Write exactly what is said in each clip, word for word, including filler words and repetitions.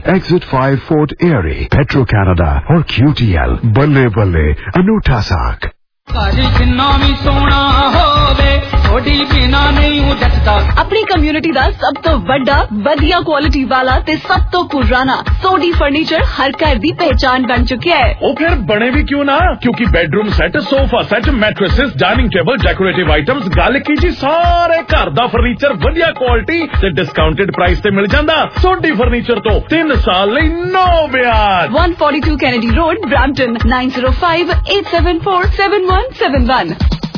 Exit five Fort Erie, Petro Canada और Q T L. बल्ले बल्ले अनूठा साक. अपनी कम्युनिटी ਦਾ ਸਭ ਤੋਂ ਵੱਡਾ ਵਧੀਆ ਕੁਆਲਿਟੀ ਵਾਲਾ ਤੇ ਸਭ ਤੋਂ ਪੁਰਾਣਾ ਸੋਡੀ ਫਰਨੀਚਰ ਹਰ ਘਰ ਦੀ ਪਹਿਚਾਨ ਬਣ ਚੁੱਕਿਆ ਹੈ. ਉਹ ਫਿਰ ਬਣੇ ਵੀ ਕਿਉਂ ਨਾ, ਕਿਉਂਕਿ bedroom set, sofa set, mattresses, dining table, decorative items, ਗੱਲ ਕੀ ਜੀ ਸਾਰੇ ਘਰ ਦਾ ਫਰਨੀਚਰ ਵਧੀਆ ਕੁਆਲਿਟੀ ਤੇ ਡਿਸਕਾਊਂਟਡ ਪ੍ਰਾਈਸ ਤੇ ਮਿਲ ਜਾਂਦਾ. ਸੋਡੀ ਫਰਨੀਚਰ ਤੋਂ ਤਿੰਨ ਸਾਲ ਲਈ ਨੋ ਵਿਆਜ. one forty-two Kennedy Road, Brampton, nine zero five eight seven four seven one seven one.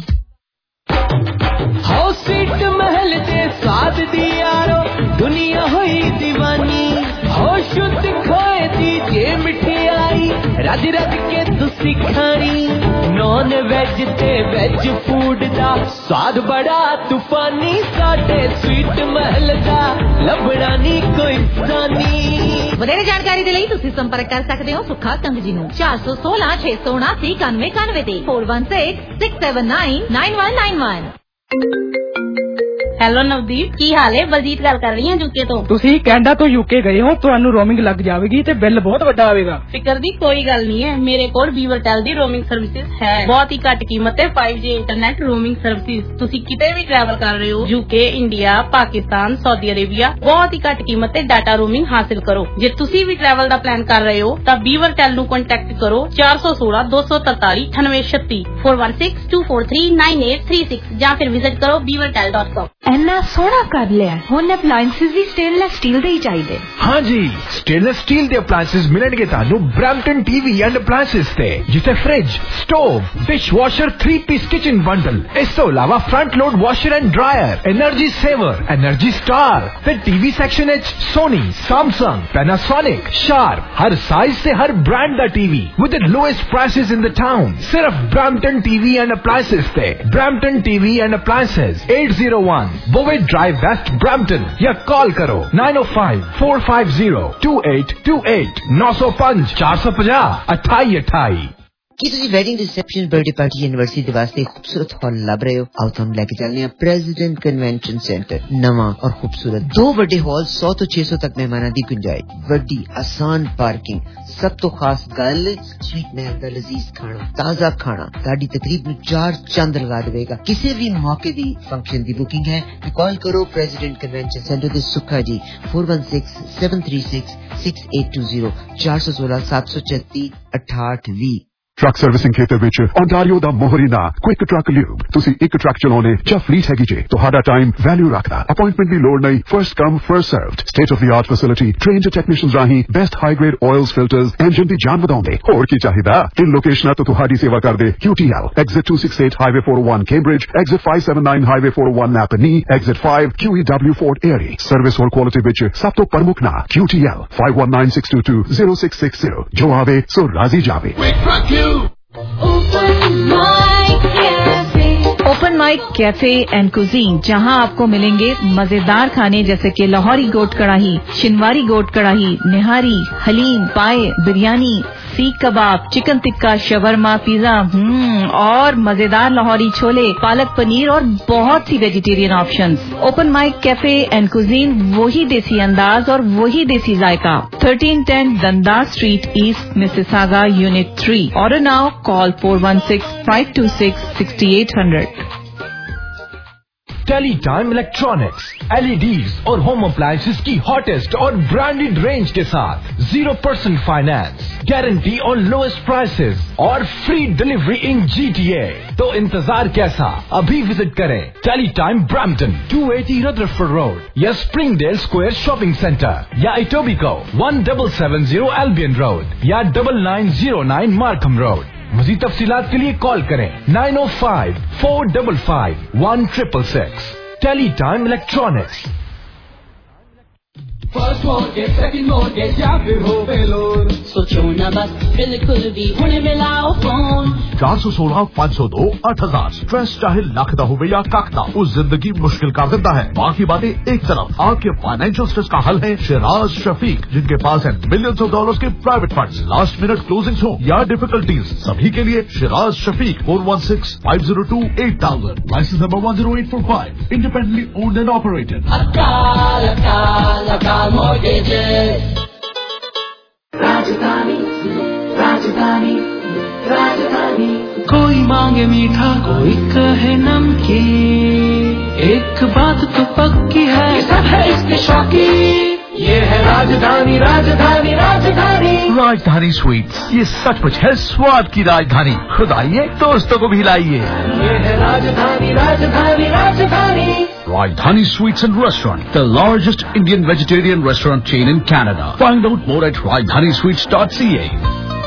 हो सीट महल दे स्वाद दी यारो दुनिया होई दीवानी. हो शुद्ध खोए दी जे मिठाई रज रज के तुसी खानी. नॉन वेज ते वेज फूड दा स्वाद बड़ा तूफानी. साडे स्वीट महल दा लभड़ा नी कोई सानी. ਵਧੇਰੇ ਜਾਣਕਾਰੀ ਦੇ ਲਈ ਤੁਸੀਂ ਸੰਪਰਕ ਕਰ ਸਕਦੇ ਹੋ ਸੁੱਖਾ ਕੰਗ ਜੀ ਨੂੰ ਚਾਰ ਸੌ ਸੋਲਾਂ ਛੇ ਸੌ ਉਨਾਸੀ ਇਕਾਨਵੇਂ ਇਕਾਨਵੇਂ ਤੇ four one six six seven nine nine one nine one. Hello Navdeep, ਕੀ ਹਾਲ ਹੈ? ਬਲਜੀਤ ਗੱਲ ਕਰ ਰਹੀ ਹਾਂ ਯੂਕੇ ਤੋਂ. ਤੁਸੀਂ ਕੈਨੇਡਾ ਤੋਂ ਯੂਕੇ ਗਏ ਹੋ, ਤੁਹਾਨੂੰ ਰੋਮਿੰਗ ਲੱਗ ਜਾਵੇਗੀ ਤੇ ਬਿੱਲ ਬਹੁਤ ਵੱਡਾ ਆਵੇਗਾ. ਫਿਕਰ ਦੀ ਕੋਈ ਗੱਲ ਨਹੀਂ ਹੈ, ਮੇਰੇ ਕੋਲ ਵੀਵਰਟੈਲ ਦੀ ਰੋਮਿੰਗ ਸਰਵਿਸਿਜ਼ ਹੈ. ਬਹੁਤ ਹੀ ਘੱਟ ਕੀਮਤ ਤੇ five G internet roaming services. ਤੁਸੀਂ ਕਿਤੇ ਵੀ ਟਰੈਵਲ ਕਰ ਰਹੇ ਹੋ, UK, India, Pakistan, Saudi Arabia, ਬਹੁਤ ਹੀ ਘੱਟ ਕੀਮਤ ਤੇ ਡਾਟਾ ਰੋਮਿੰਗ ਹਾਸਿਲ ਕਰੋ. ਜੇ ਤੁਸੀਂ ਵੀ ਟਰੈਵਲ ਦਾ ਪਲਾਨ ਕਰ ਰਹੇ ਹੋ ਤਾਂ ਵੀਵਰਟੈਲ ਨੂੰ ਕੰਟੈਕਟ ਕਰੋ ਚਾਰ ਸੌ ਸੋਲਾਂ ਦੋ ਸੌ ਤਰਤਾਲੀ ਅਠਾਨਵੇਂ ਛੱਤੀ four one six two four three nine eight three six ਜਾਂ ਫਿਰ ਵਿਜ਼ਿਟ ਕਰੋ ਵੀਵਰਟੈਲ ਡਾਟ com. ਇੰਨਾ ਸੋਹਣਾ ਕਰ ਲਿਆ, ਹੁਣ ਅਪਲਾਈਐਂਸਿਸ ਵੀ ਸਟੇਨਲੈਸ ਸਟੀਲ ਦੇ ਹੀ ਚਾਹੀਦੇ. ਹਾਂ ਜੀ, ਸਟੇਨਲੈਸ ਸਟੀਲ ਦੇ ਅਪਲਾਈਐਂਸਿਸ ਮਿਲਣਗੇ ਤੁਹਾਨੂੰ ਬ੍ਰੈਂਪਟਨ ਟੀਵੀ ਐਂਡ ਅਪਲਾਈਐਂਸਿਸ ਤੇ, ਜਿੱਥੇ fridge, stove, dishwasher, three piece kitchen bundle, ਇਸ ਤੋਂ ਇਲਾਵਾ front load washer and dryer, energy saver, energy star ਤੇ ਟੀਵੀ ਸੈਕਸ਼ਨ ਵਿੱਚ ਸੋਨੀ, ਸੈਮਸੰਗ, ਪੈਨਾਸੋਨਿਕ, ਸ਼ਾਰਪ, ਹਰ ਸਾਈਜ਼ ਤੇ ਹਰ ਬ੍ਰਾਂਡ ਦਾ TV with the lowest prices in the town. ਸਿਰਫ ਬ੍ਰੈਂਪਟਨ ਟੀਵੀ ਐਂਡ ਅਪਲਾਈਐਂਸਿਸ ਤੇ. Brampton TV and appliances eight oh one Bovey Drive West Brampton या call करो nine oh five four five zero two eight two eight nine oh five four five zero अठाई अठाई. ਕੀ ਤੁਸੀਂ wedding reception, birthday party, anniversary ਦੇ ਵਾਸਤੇ ਖੂਬਸੂਰਤ ਹਾਲ ਲੱਭ ਰਹੇ ਹੋ? ਆਓ ਤੁਹਾਨੂੰ ਲੈ ਕੇ ਚੱਲਦੇ ਹਾਂ ਪ੍ਰੈਜ਼ੀਡੈਂਟ ਕਨਵੈਨਸ਼ਨ ਸੈਂਟਰ. ਨਵਾਂ ਔਰ ਖੂਬਸੂਰਤ ਦੋ ਵੱਡੇ ਹਾਲ, ਸੌ ਤੋਂ ਛੇ ਸੌ ਤੱਕ ਮਹਿਮਾਨਾਂ ਦੀ ਗੁੰਜਾਇਸ਼, ਵੱਡੀ ਆਸਾਨ ਪਾਰਕਿੰਗ. ਸਭ ਤੋਂ ਖਾਸ ਗੱਲ, ਸਵੀਟ ਮਹਿਲ ਦਾ ਲਜ਼ੀਜ਼ ਖਾਣਾ, ਤਾਜ਼ਾ ਖਾਣਾ ਤੁਹਾਡੀ ਤਕਰੀਬ ਨੂੰ ਚਾਰ ਚੰਦ ਲਗਾ ਦੇਵੇਗਾ. ਕਿਸੇ ਵੀ ਮੌਕੇ ਦੀ ਫੰਕਸ਼ਨ ਦੀ ਬੁਕਿੰਗ ਹੈ ਤਾਂ ਕਾਲ ਕਰੋ ਪ੍ਰੈਜ਼ੀਡੈਂਟ ਕਨਵੈਨਸ਼ਨ ਸੈਂਟਰ ਦੇ ਸੁੱਖਾ ਜੀ four one six seven three six six eight two zero ਚਾਰ ਸੌ ਸੋਲਾਂ ਸੱਤ ਸੌ ਛੱਤੀ ਅਠਾਹਠ ਵੀਹ. ਟਰੱਕ ਸਰਵਿਸਿੰਗ ਖੇਤਰ ਵਿੱਚ ਓਨਟਾਰੀਓ ਦਾ ਮੋਹਰੀ ਨਾਂ ਕੁਇਕ ਟਰੱਕ ਲਿਊਬ. ਤੁਸੀਂ ਇੱਕ ਟਰੱਕ ਚਲਾਉਣੇ ਜਾਂ ਫਲੀਟ ਹੈਗੀ ਜੇ, ਤੁਹਾਡਾ ਟਾਈਮ ਵੈਲਿਊ ਰੱਖਦਾ. ਅਪਾਇੰਟਮੈਂਟ ਦੀ ਲੋੜ ਨਹੀਂ, first come first served. State of the art facility, trained technicians ਰਾਹੀਂ best high grade oils, filters, engine ਦੀ ਜਾਨ ਵਧਾਉਂਦੇ. ਹੋਰ ਕੀ ਚਾਹੀਦਾ? ਤਿੰਨ ਲੋਕੇਸ਼ਨਾਂ ਤੋਂ ਤੁਹਾਡੀ ਸੇਵਾ ਕਰਦੇ. Q T L, Exit two sixty-eight Highway four oh one Cambridge, Exit five seventy-nine Highway four oh one Napanee, Exit five Q E W Fort Erie. Service ਔਰ ਕੁਆਲਿਟੀ ਵਿੱਚ ਸਭ ਤੋਂ ਪ੍ਰਮੁੱਖ ਨਾਂ Q T L five one nine six two two zero six six zero. ਜੋ ਆਵੇ ਸੋ ਰਾਜ਼ੀ ਜਾਵੇ. Open mic cafe and cuisine, जहां आपको मिलेंगे मजेदार खाने जैसे कि लाहौरी गोट कड़ाही, शिनवारी गोट कड़ाही, निहारी, haleem, paya, biryani, seekh kebab, chicken tikka, shawarma, pizza, हम्म और मजेदार लाहौरी छोले, पालक पनीर और बहुत सी vegetarian options. Open mic cafe and cuisine, वही देसी अंदाज और वही देसी जायका. thirteen ten Dundas Street East, Mississauga, Unit three. Order now. Call four one six five two six six eight zero zero. Tele time electronics, L E Ds और home appliances की hottest और branded range के साथ zero percent finance, guarantee और lowest prices और free delivery in G T A. तो इंतजार कैसा? अभी विजिट करें tele time Brampton two eighty Rutherford road या स्प्रिंगडेल स्क्वायर शॉपिंग सेंटर या Etobicoke one seven seven zero Albion road या nine nine zero nine Markham road. मज़ीद तफसीलात के लिए कॉल करें nine oh five four five five one six six six. Tele time electronics. First mortgage, second mortgage या फिर हो बेलोर, सोचो ना बस बिल्कुल भी हुणे मिलाओ फोन. चार सौ सोलह पाँच सौ दो आठ हजार. स्ट्रेस चाहे लख दा होवे या कख दा, उस जिंदगी मुश्किल कर देता है. बाकी बातें एक तरफ, आपके फाइनेंशियल स्ट्रेस का हल है शिराज शफीक, जिनके पास है मिलियंस ऑफ डॉलर्स के private funds. Last minute closings हो या डिफिकल्टीज, सभी के लिए Shiraz Shafiq four one six five zero two eight thousand. Licence number one zero eight four five. Independently owned and operated. अकाल अकाल अकाल mortgages. राजधानी राजधानी। कोई मांगे मीठा कोई कहे नमकीन, एक बात तो पक्की है ये सब है इसके शौकीन। ये है राजधानी राजधानी राजधानी। राजधानी स्वीट्स, ये सचमुच है स्वाद की राजधानी। खुद आइए, दोस्तों को भी लाइए। ये है राजधानी राजधानी राजधानी। Rajdhani Sweets and Restaurant, the largest Indian vegetarian restaurant chain in Canada. Find out more at rajdhani sweets dot c a.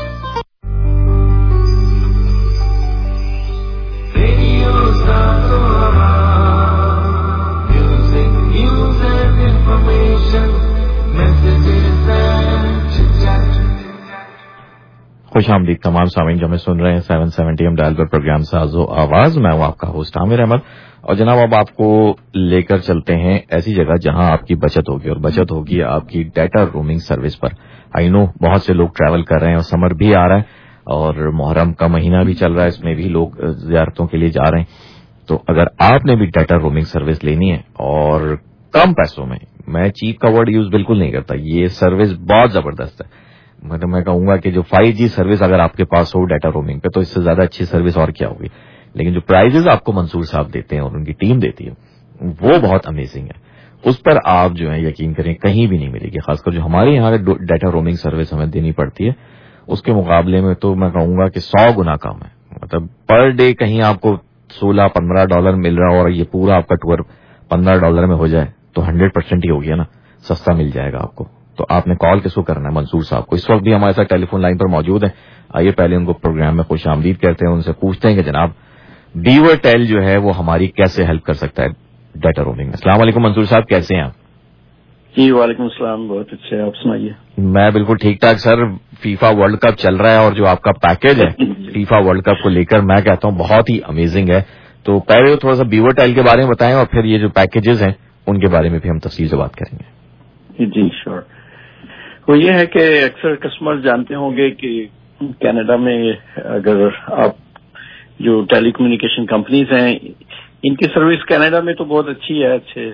खुश आमदीद तमाम सामीन जो हमें सुन रहे हैं सेवन सेवेंटी एम डायल पर प्रोग्राम साजो आवाज। मैं हूं आपका होस्ट आमिर अहमद और जनाब अब आपको लेकर चलते हैं ऐसी जगह जहां आपकी बचत होगी और बचत होगी आपकी डाटा रोमिंग सर्विस पर। आई नो बहुत से लोग ट्रैवल कर रहे हैं और समर भी आ रहा है और मुहर्रम का महीना भी चल रहा है, इसमें भी लोग ज़ियारतों के लिए जा रहे हैं। तो अगर आपने भी डाटा रोमिंग सर्विस लेनी है और कम पैसों में, मैं चीप का वर्ड यूज बिल्कुल नहीं करता, ये सर्विस बहुत जबरदस्त है। मतलब मैं कहूंगा कि जो फाइव जी सर्विस अगर आपके पास हो डाटा रोमिंग पे तो इससे ज्यादा अच्छी सर्विस और क्या होगी। लेकिन जो प्राइजेस आपको मंसूर साहब देते हैं और उनकी टीम देती है वो बहुत अमेजिंग है। उस पर आप जो है यकीन करें कहीं भी नहीं मिलेगी। खासकर जो हमारे यहाँ डाटा रोमिंग सर्विस हमें देनी पड़ती है उसके मुकाबले में तो मैं कहूंगा कि सौ गुना कम है। मतलब पर डे कहीं आपको सोलह पंद्रह डॉलर मिल रहा हो और ये पूरा आपका टूर पंद्रह डॉलर में हो जाए तो हंड्रेड परसेंट ही हो गया ना, सस्ता मिल जाएगा आपको। तो आपने कॉल किसको करना है? मंसूर साहब को। इस वक्त भी हमारे साथ टेलीफोन लाइन पर मौजूद है। आइए पहले उनको प्रोग्राम में खुश आमदीद कहते हैं, उनसे पूछते हैं कि जनाब बीवर टेल जो है वो हमारी कैसे हेल्प कर सकता है डाटा रोमिंग में। अस्सलाम वालेकुम मंसूर साहब, कैसे हैं आप? जी वालेकुम सलाम, बहुत अच्छे, आप सुनाइए। मैं बिल्कुल ठीक ठाक सर। फीफा वर्ल्ड कप चल रहा है और जो आपका पैकेज है फीफा वर्ल्ड कप को लेकर मैं कहता हूँ बहुत ही अमेजिंग है। तो पहले थोड़ा सा बीवर टेल के बारे में बताएं और फिर ये जो पैकेजेस हैं उनके बारे में भी हम तफसील से बात करेंगे। जी श्योर। वो ये है कि अक्सर कस्टमर जानते होंगे कि कनाडा में अगर आप जो टेली कम्युनिकेशन कंपनीज हैं इनकी सर्विस कनाडा में तो बहुत अच्छी है, अच्छे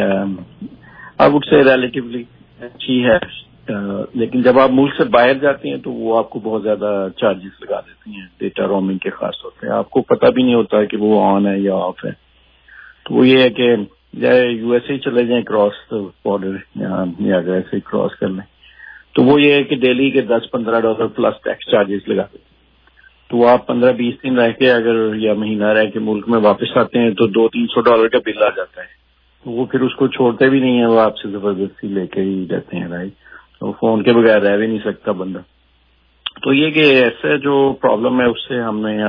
आई वुड से रिलेटिवली अच्छी है। आ, लेकिन जब आप मुल्क से बाहर जाते हैं तो वो आपको बहुत ज्यादा चार्जेस लगा देती हैं डेटा रोमिंग के खास तौर पे। आपको पता भी नहीं होता है कि वो ऑन है या ऑफ है। तो वो ये है कि चाहे यूएसए चले जाएं क्रॉस बॉर्डर या अगर ऐसे क्रॉस कर लें तो वो ये है कि डेली के दस पंद्रह डॉलर प्लस टैक्स चार्जेस लगा देते हैं। तो आप पंद्रह बीस दिन रह के अगर या महीना रह के मुल्क में वापस आते हैं तो दो तीन सौ डॉलर का बिल आ जाता है। तो वो फिर उसको छोड़ते भी नहीं है, वो आपसे जबरदस्ती लेके ही रहते हैं। राइट, तो फोन के बगैर रह भी नहीं सकता बंदा। तो ये कि ऐसे जो प्रॉब्लम है उससे हमने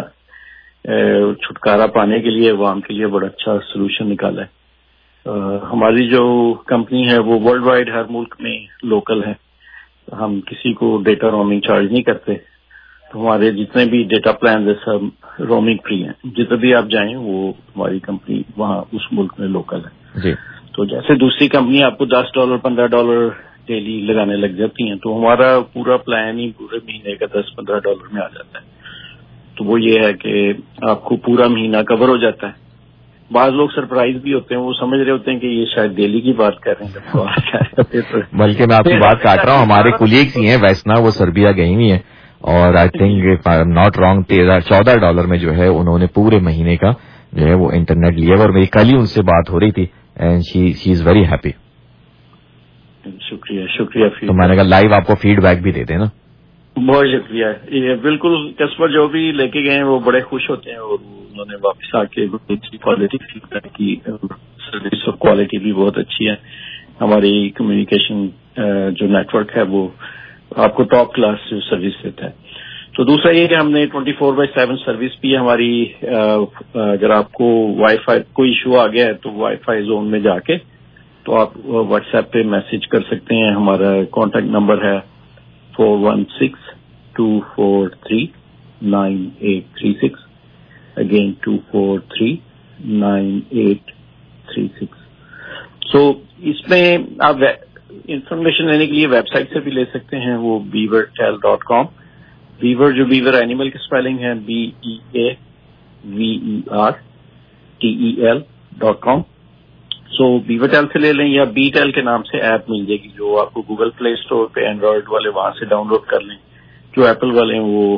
छुटकारा पाने के लिए अवाम के लिए बड़ा अच्छा सोल्यूशन निकाला है। आ, हमारी जो कंपनी है वो वर्ल्ड वाइड हर मुल्क में लोकल है। हम किसी को डेटा रोमिंग चार्ज नहीं करते। तो हमारे जितने भी डेटा प्लान है सब रोमिंग फ्री हैं। जितने भी आप जाएं वो हमारी कंपनी वहाँ उस मुल्क में लोकल है जी। तो जैसे दूसरी कंपनी आपको दस डॉलर पंद्रह डॉलर डेली लगाने लग जाती हैं तो हमारा पूरा प्लान ही पूरे महीने का दस पंद्रह डॉलर में आ जाता है। तो वो ये है कि आपको पूरा महीना कवर हो जाता है। बाज लोग सरप्राइज भी होते हैं, वो समझ रहे होते हैं कि ये शायद दिल्ली की बात कर रहे हैं। बल्कि मैं आपकी बात काट रहा हूँ, हमारे कुलीग्स ही हैं वैसना, वो सर्बिया गई हुई हैं और I think if I am not wrong तेरह चौदह डॉलर में जो है उन्होंने पूरे महीने का जो है वो इंटरनेट लिया और मेरी कल ही उनसे बात हो रही थी and she she is very happy. शुक्रिया शुक्रिया। तो मैंने कहा लाइव आपको फीडबैक भी देते ना। बहुत शुक्रिया। ये बिल्कुल कस्टमर जो भी लेके गए हैं वो बड़े खुश होते हैं और उन्होंने वापस आके अच्छी क्वालिटी फीडबैक की। सर्विस और क्वालिटी भी बहुत अच्छी है। हमारी कम्युनिकेशन जो नेटवर्क है वो आपको टॉप क्लास सर्विस देता है। तो दूसरा ये कि हमने twenty four by seven service भी है हमारी। अगर आपको वाईफाई कोई इशू आ गया है तो वाईफाई जोन में जाके तो आप व्हाट्सएप पे मैसेज कर सकते हैं। हमारा कॉन्टैक्ट नंबर है four one six two four three nine eight three six again two four three nine eight three six. So इसमें आप इंफॉर्मेशन लेने के लिए वेबसाइट से भी ले सकते हैं, वो beaver tail dot com. Beaver जो बीवर एनिमल की स्पेलिंग है B E A V E R T E L dot com. So beaver tail से ले लें या बी टेल के नाम से ऐप मिल जाएगी जो आपको गूगल प्ले स्टोर पे एंड्रॉइड वाले वहां से डाउनलोड कर लें। जो एप्पल वाले हैं वो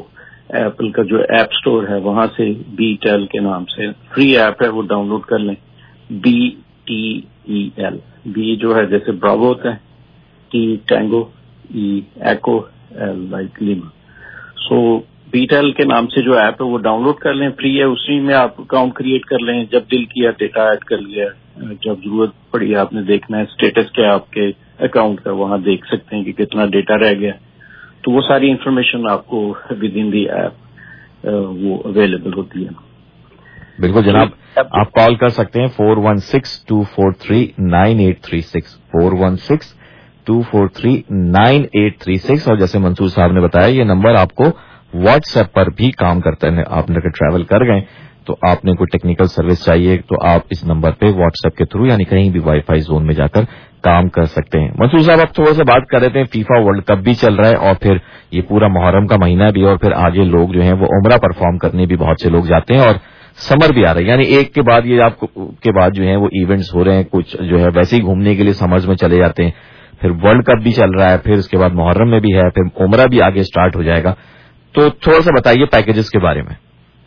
ایپل کا جو ایپ سٹور ہے وہاں سے بی ٹیل کے نام سے فری ایپ ہے وہ ڈاؤن لوڈ کر لیں. B T E L, B جو ہے جیسے براوو ہوتا ہے، T tango, E echo, L like Lima. So B tail کے نام سے جو ایپ ہے وہ ڈاؤن لوڈ کر لیں، فری ہے. اسی میں آپ اکاؤنٹ کریٹ کر لیں، جب دل کیا ڈیٹا ایڈ کر لیا، جب ضرورت پڑی آپ نے دیکھنا ہے اسٹیٹس کیا آپ کے اکاؤنٹ کا، وہاں دیکھ سکتے ہیں کہ کتنا ڈیٹا رہ گیا. تو وہ ساری انفارمیشن آپ کو ود ان دی ایپ وہ اویلیبل ہوتی ہے. بالکل جناب، آپ کال کر سکتے ہیں four one six two four three nine eight three six four one six two four three nine eight three six اور جیسے منصور صاحب نے بتایا یہ نمبر آپ کو واٹس ایپ پر بھی کام کرتا ہے. آپ نے اگر ٹریول کر گئے تو آپ نے کوئی ٹیکنیکل سروس چاہیے تو آپ اس نمبر پہ واٹس ایپ کے تھرو یعنی کہیں بھی وائی فائی زون میں جا کر کام کر سکتے ہیں. منصور صاحب آپ تھوڑا سا بات کر رہے تھے، فیفا ورلڈ کپ بھی چل رہا ہے اور پھر یہ پورا محرم کا مہینہ بھی، اور پھر آگے لوگ جو ہیں وہ عمرہ پرفارم کرنے بھی بہت سے لوگ جاتے ہیں اور سمر بھی آ رہا ہے، یعنی ایک کے بعد یہ آپ کے بعد جو ہے وہ ایونٹس ہو رہے ہیں. کچھ جو ہے ویسے ہی گھومنے کے لیے سمرز میں چلے جاتے ہیں، پھر ورلڈ کپ بھی چل رہا ہے، پھر اس کے بعد محرم میں بھی ہے، پھر عمرہ بھی آگے سٹارٹ ہو جائے گا. تو تھوڑا سا بتائیے پیکیجز کے بارے میں.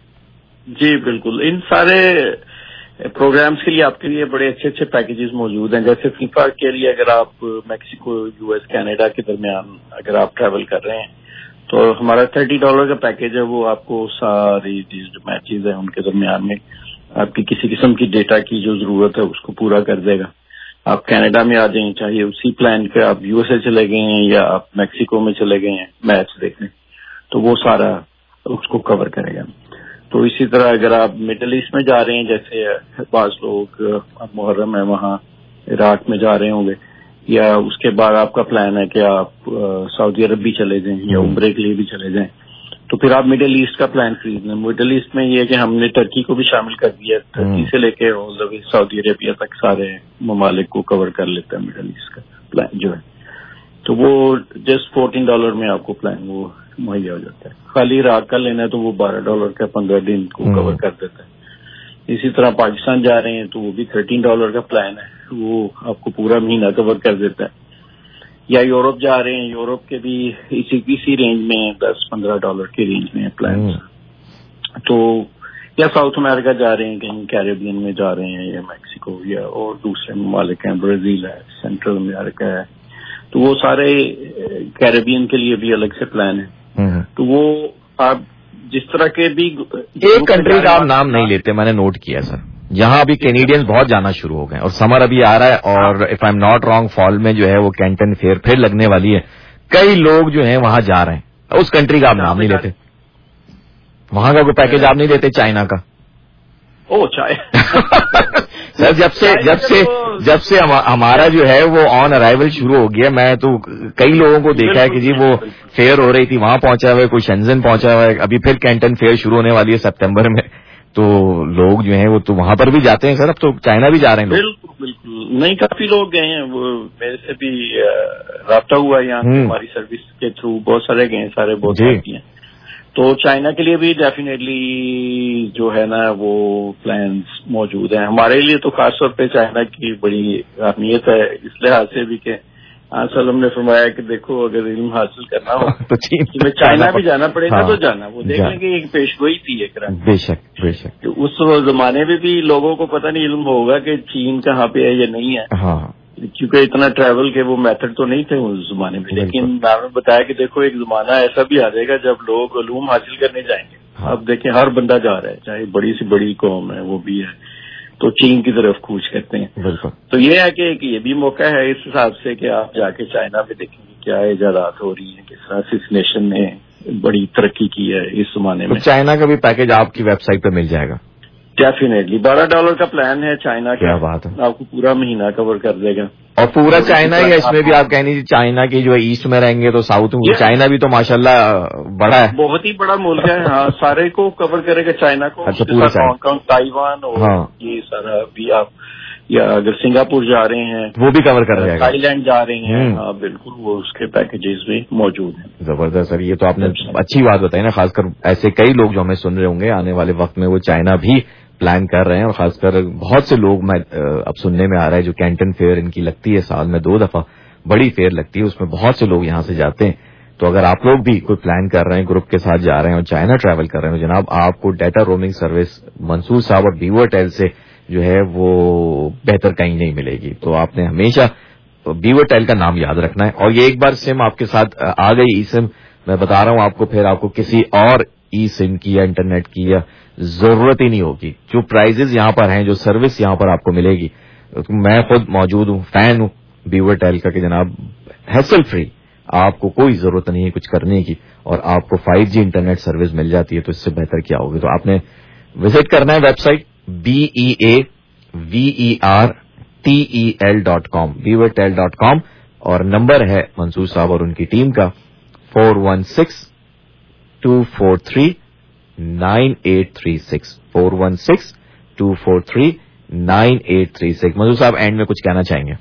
جی بالکل، ان سارے پروگرامز کے لیے آپ کے لیے بڑے اچھے اچھے پیکیجز موجود ہیں. جیسے فیفا کے لیے اگر آپ میکسیکو، یو ایس، کینیڈا کے درمیان اگر آپ ٹریول کر رہے ہیں تو ہمارا تھرٹی ڈالر کا پیکیج ہے، وہ آپ کو ساری جو میچز ہیں ان کے درمیان میں آپ کی کسی قسم کی ڈیٹا کی جو ضرورت ہے اس کو پورا کر دے گا. آپ کینیڈا میں آ جائیں، چاہے اسی پلان کے آپ یو ایس اے چلے گئے ہیں یا آپ میکسیکو میں چلے گئے ہیں میچ دیکھنے، تو وہ سارا اس کو کور کرے گا. تو اسی طرح اگر آپ مڈل ایسٹ میں جا رہے ہیں، جیسے بعض لوگ محرم ہے وہاں عراق میں جا رہے ہوں گے، یا اس کے بعد آپ کا پلان ہے کہ آپ سعودی عرب بھی چلے جائیں یا عمرے کے لیے بھی چلے جائیں، تو پھر آپ مڈل ایسٹ کا پلان خرید لیں. مڈل ایسٹ میں یہ ہے کہ ہم نے ترکی کو بھی شامل کر دیا، ترکی سے لے کے سعودی عربیہ تک سارے ممالک کو کور کر لیتا ہے مڈل ایسٹ کا پلان جو ہے. تو وہ جسٹ فورٹین ڈالر میں آپ کو پلان وہ مہیا ہو جاتا ہے. خالی عراق کا لینا ہے تو وہ بارہ ڈالر کا پندرہ دن کو کور کر دیتا ہے. اسی طرح پاکستان جا رہے ہیں تو وہ بھی تھرٹین ڈالر کا پلان ہے، وہ آپ کو پورا مہینہ کور کر دیتا ہے. یا یورپ جا رہے ہیں، یورپ کے بھی اسی اسی رینج میں دس پندرہ ڈالر کے رینج میں پلان. تو یا ساؤتھ امریکہ جا رہے ہیں، کہیں کیریبین میں جا رہے ہیں یا میکسیکو یا اور دوسرے ممالک ہیں، برازیل ہے، سینٹرل امریکہ ہے، تو وہ سارے کیریبین کے لیے بھی الگ سے پلان ہے. تو وہ آپ جس طرح کے بھی ایک کنٹری کا آپ نام نہیں لیتے، میں نے نوٹ کیا سر، یہاں ابھی کینیڈینز بہت جانا شروع ہو گئے اور سمر ابھی آ رہا ہے اور if I am not wrong fall میں جو ہے وہ کینٹن فیئر پھر لگنے والی ہے، کئی لوگ جو ہیں وہاں جا رہے ہیں. اس کنٹری کا آپ نام نہیں لیتے، وہاں کا کوئی پیکج آپ نہیں دیتے چائنا کا؟ او چائے سر جب سے جب سے جب سے ہمارا جو ہے وہ آن ارائیول شروع ہو گیا، میں تو کئی لوگوں کو دیکھا ہے کہ جی وہ فیئر ہو رہی تھی وہاں پہنچا ہوا ہے، کوئی شنزن پہنچا ہوا ہے، ابھی پھر کینٹن فیئر شروع ہونے والی ہے سپتمبر میں، تو لوگ جو ہیں وہ تو وہاں پر بھی جاتے ہیں. سر اب تو چائنا بھی جا رہے ہیں لوگ. بالکل بالکل، نہیں کافی لوگ گئے ہیں، وہ میرے سے بھی رابطہ ہوا ہے یہاں ہماری سروس کے تھرو، بہت سارے گئے ہیں، سارے بہت سارے ہیں. تو چائنا کے لیے بھی ڈیفینیٹلی جو ہے نا وہ پلانس موجود ہیں. ہمارے لیے تو خاص طور پہ چائنا کی بڑی اہمیت ہے اس لحاظ سے بھی کہ وسلم نے فرمایا کہ دیکھو اگر علم حاصل کرنا ہو تو چائنا بھی جانا پڑے گا تو جانا. وہ دیکھ لیں کہ ایک پیش گوئی تھی ایک رنگ، بے شک بے شک. اس زمانے میں بھی لوگوں کو پتہ نہیں علم ہوگا کہ چین کہاں پہ ہے یا نہیں ہے، کیونکہ اتنا ٹریول کے وہ میتھڈ تو نہیں تھے اس زمانے میں. لیکن میں نے بتایا کہ دیکھو ایک زمانہ ایسا بھی آ جائے گا جب لوگ علوم حاصل کرنے جائیں گے. اب دیکھیں ہر بندہ جا رہا ہے، چاہے بڑی سے بڑی قوم ہے وہ بھی ہے، تو چین کی طرف کوچ کرتے ہیں. تو یہ ہے کہ یہ بھی موقع ہے اس حساب سے کہ آپ جا کے چائنا میں دیکھیں گے کیا ایجادات ہو رہی ہیں، کس طرح سے اس نیشن نے بڑی ترقی کی ہے اس زمانے میں. چائنا کا بھی پیکج آپ کی ویب سائٹ پہ مل جائے گا ڈیفینیٹلی. بارہ ڈالر کا پلان ہے چائنا کا، کیا بات ہے، آپ کو پورا مہینہ کور کر دے گا. اور پورا چائنا ہی ہے اس میں بھی؟ آپ کہہ لیجیے چائنا کی جو ایسٹ میں رہیں گے تو ساؤتھ میں، چائنا بھی تو ماشاءاللہ بڑا ہے، بہت ہی بڑا ملک ہے. ہاں سارے کو کور کرے گا چائنا کو. اچھا پورا ہانگ کانگ، تائیوان اور یہ سارا بھی آپ، یا اگر سنگاپور جا رہے ہیں وہ بھی کور کر رہے گا. تھائی لینڈ جا رہے ہیں، ہاں بالکل وہ اس کے پیکیجز بھی موجود ہیں. زبردست سر، یہ تو آپ نے اچھی بات بتائی نا. خاص کر ایسے کئی لوگ جو ہمیں سن رہے ہوں گے آنے والے وقت میں وہ چائنا بھی پلان کر رہے ہیں، اور خاص کر بہت سے لوگ میں اب سننے میں آ رہا ہے جو کینٹن فیئر ان کی لگتی ہے سال میں دو دفعہ، بڑی فیئر لگتی ہے، اس میں بہت سے لوگ یہاں سے جاتے ہیں. تو اگر آپ لوگ بھی کوئی پلان کر رہے ہیں, گروپ کے ساتھ جا رہے ہیں اور چائنا ٹریول کر رہے ہیں, تو جناب آپ کو ڈیٹا رومنگ سروس منصور صاحب اور بیور ٹیل سے جو ہے وہ بہتر کہیں نہیں ملے گی. تو آپ نے ہمیشہ بیور ٹیل کا نام یاد رکھنا ہے. اور یہ ایک بار سم آپ کے ساتھ آ گئی, ای سم, میں بتا رہا ہوں آپ کو, پھر آپ کو کسی اور ای سم کی یا انٹرنیٹ کی یا ضرورت ہی نہیں ہوگی. جو پرائزز یہاں پر ہیں, جو سروس یہاں پر آپ کو ملے گی, میں خود موجود ہوں, فین ہوں بیور ٹیل کا, کہ جناب ہیسل فری, آپ کو کوئی ضرورت نہیں ہے کچھ کرنے کی, اور آپ کو فائیو جی انٹرنیٹ سروس مل جاتی ہے. تو اس سے بہتر کیا ہوگی. تو آپ نے وزٹ کرنا ہے website B E A V E R T E L dot com, beaver tail dot com, اور نمبر ہے منصور صاحب اور ان کی ٹیم کا four one six two four three nine eight three six, four one six two four three nine eight three six. Mansoor صاحب and میں کچھ کہنا چاہیں گے؟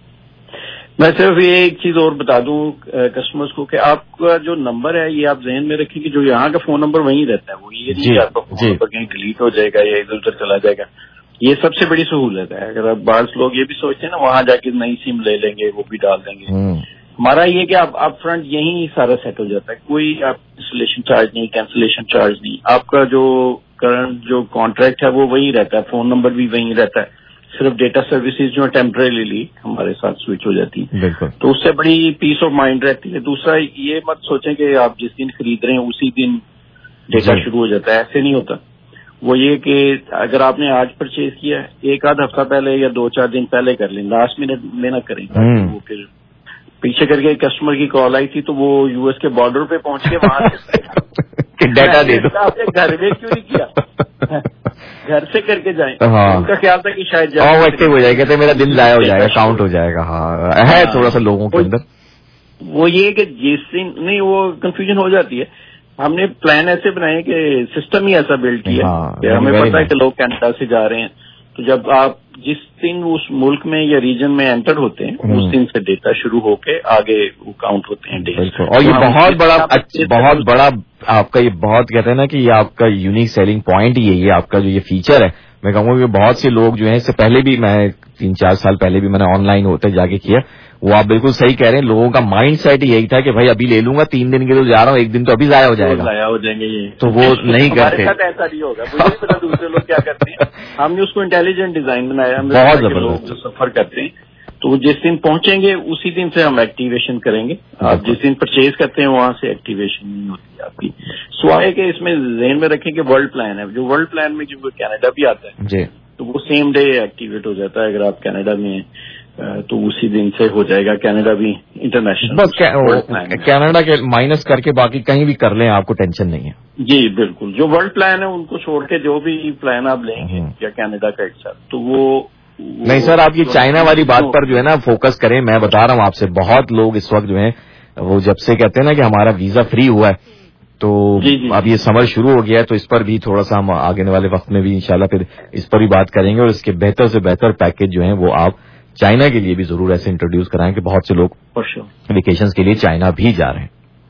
میں صرف یہ ایک چیز اور بتا دوں کسٹمرز کو کہ آپ کا جو نمبر ہے یہ آپ ذہن میں رکھیں کہ جو یہاں کا فون نمبر وہیں رہتا ہے, وہ یہ نہیں کہ آپ کا فون نمبر کہیں ڈیلیٹ ہو جائے گا یا ادھر ادھر چلا جائے گا. یہ سب سے بڑی سہولت ہے. اگر آپ بعض لوگ یہ بھی سوچتے ہیں نا وہاں جا کے نئی سم لے لیں گے, وہ بھی ڈال دیں گے, ہمارا یہ کہ آپ اپ فرنٹ یہیں سارا سیٹ ہو جاتا ہے. کوئی آپ انسٹالیشن چارج نہیں, کینسلیشن چارج نہیں. آپ کا جو کرنٹ جو کانٹریکٹ ہے وہ وہیں رہتا ہے, فون نمبر بھی وہیں رہتا ہے. صرف ڈیٹا سروسز جو ٹیمپریریلی ہمارے ساتھ سوئچ ہو جاتی ہیں, تو اس سے بڑی پیس آف مائنڈ رہتی ہے. دوسرا یہ مت سوچیں کہ آپ جس دن خرید رہے ہیں اسی دن ڈیٹا شروع ہو جاتا ہے, ایسے نہیں ہوتا. وہ یہ کہ اگر آپ نے آج پرچیز کیا ہے ایک آدھ ہفتہ پہلے یا دو چار دن پہلے کر لیں, لاسٹ منٹ میں نہ کریں. وہ پھر پیچھے کر کے کسٹمر کی کال آئی تھی تو وہ یو ایس کے بارڈر پہ پہنچ کے وہاں سے ڈیٹا دے دو, آپ نے گھر میں کیوں نہیں کیا, گھر سے کر کے جائیں. ان کا خیال تھا کہ شاید ایکٹیو ہو جائے گا, میرا دن ضائع ہو جائے گا, کاؤنٹ ہو جائے گا. ہاں ہے تھوڑا سا لوگوں کے اندر وہ یہ کہ جس دن نہیں وہ کنفیوژن ہو جاتی ہے. ہم نے پلان ایسے بنائے کہ سسٹم ہی ایسا بلڈ کیا کہ ہمیں پتا ہے کہ لوگ کینیڈا سے جا رہے ہیں, تو جب آپ جس دن اس ملک میں یا ریجن میں انٹر ہوتے ہیں اس دن سے ڈیٹا شروع ہو کے آگے وہ کاؤنٹ ہوتے ہیں ڈیز. اور یہ بہت بڑا بہت بڑا آپ کا, یہ بہت کہتے ہیں نا کہ یہ آپ کا یونیک سیلنگ پوائنٹ ہی ہے, یہ آپ کا جو یہ فیچر ہے. میں کہوں گا کہ بہت سے لوگ جو ہیں, اس سے پہلے بھی میں تین چار سال پہلے بھی میں نے آن لائن ہوتے جا کے کیا, وہ آپ بالکل صحیح کہہ رہے ہیں. لوگوں کا مائنڈ سیٹ یہی تھا کہ بھائی ابھی لے لوں گا, تین دن کے تو جا رہا ہوں, ایک دن تو ابھی ضائع ہو جائے گا, ضائع ہو جائیں گے یہ, تو وہ نہیں کرتے. ہمارے ساتھ ایسا نہیں ہوگا, مجھے نہیں پتا دوسرے لوگ کیا کرتے ہیں. ہم نے اس کو انٹیلیجنٹ ڈیزائن بنایا, بہت زبردست. لوگ سفر کرتے ہیں تو جس دن پہنچیں گے اسی دن سے ہم ایکٹیویشن کریں گے. آپ جس دن پرچیز کرتے ہیں وہاں سے ایکٹیویشن نہیں ہوتی آپ کی. سوائے کہ اس میں ذہن میں رکھیں کہ ورلڈ پلان ہے, جو ورلڈ پلان میں جو کینیڈا بھی آتا ہے جی, تو وہ سیم ڈے ایکٹیویٹ ہو جاتا ہے. اگر آپ کینیڈا میں تو اسی دن سے ہو جائے گا. کینیڈا بھی انٹرنیشنل, بس کینیڈا کے مائنس کر کے باقی کہیں بھی کر لیں, آپ کو ٹینشن نہیں ہے. جی بالکل, جو ورلڈ پلان ہے ان کو چھوڑ کے جو بھی پلان آپ لیں گے یا کینیڈا کا ایک ساتھ, تو وہ نہیں سر. آپ یہ چائنا والی بات پر جو ہے نا فوکس کریں. میں بتا رہا ہوں آپ سے, بہت لوگ اس وقت جو ہیں وہ جب سے کہتے ہیں نا کہ ہمارا ویزا فری ہوا ہے, تو اب یہ سمر شروع ہو گیا ہے, تو اس پر بھی تھوڑا سا ہم آگے والے وقت میں بھی انشاءاللہ پھر اس پر بھی بات کریں گے, اور اس کے بہتر سے بہتر پیکج جو ہیں وہ آپ چائنا کے لیے بھی ضرور ایسے انٹروڈیوس کرائیں کہ بہت سے لوگ ویکیشنز کے لیے چائنا بھی جا رہے ہیں.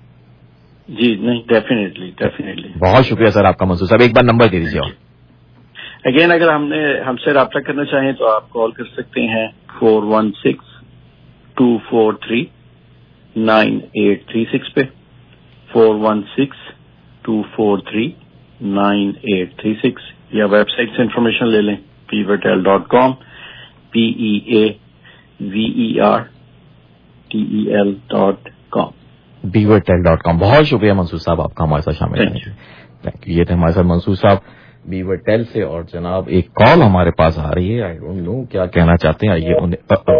جی نہیں, ڈیفینیٹلی ڈیفینیٹلی. بہت شکریہ سر آپ کا منصور صاحب. ایک بار نمبر دے دیجیے. اور اگین اگر ہم نے ہم سے رابطہ کرنا چاہیں تو آپ کال کر سکتے ہیں four one six two four three nine eight three six پہ, four one six two four three nine eight three six, یا ویب سائٹ سے انفارمیشن لے لیں beaver tail dot com, P E A V E R T E L dot com, beaver tail dot com. بہت شکریہ منصور صاحب آپ کا ہمارے ساتھ شامل ہونے کے لیے. یہ تھے ہمارے ساتھ منصور صاحب بیور ٹیل سے. اور جناب ایک کال ہمارے پاس آ رہی ہے, آئی ڈونٹ نو کیا کہنا چاہتے ہیں. آئیے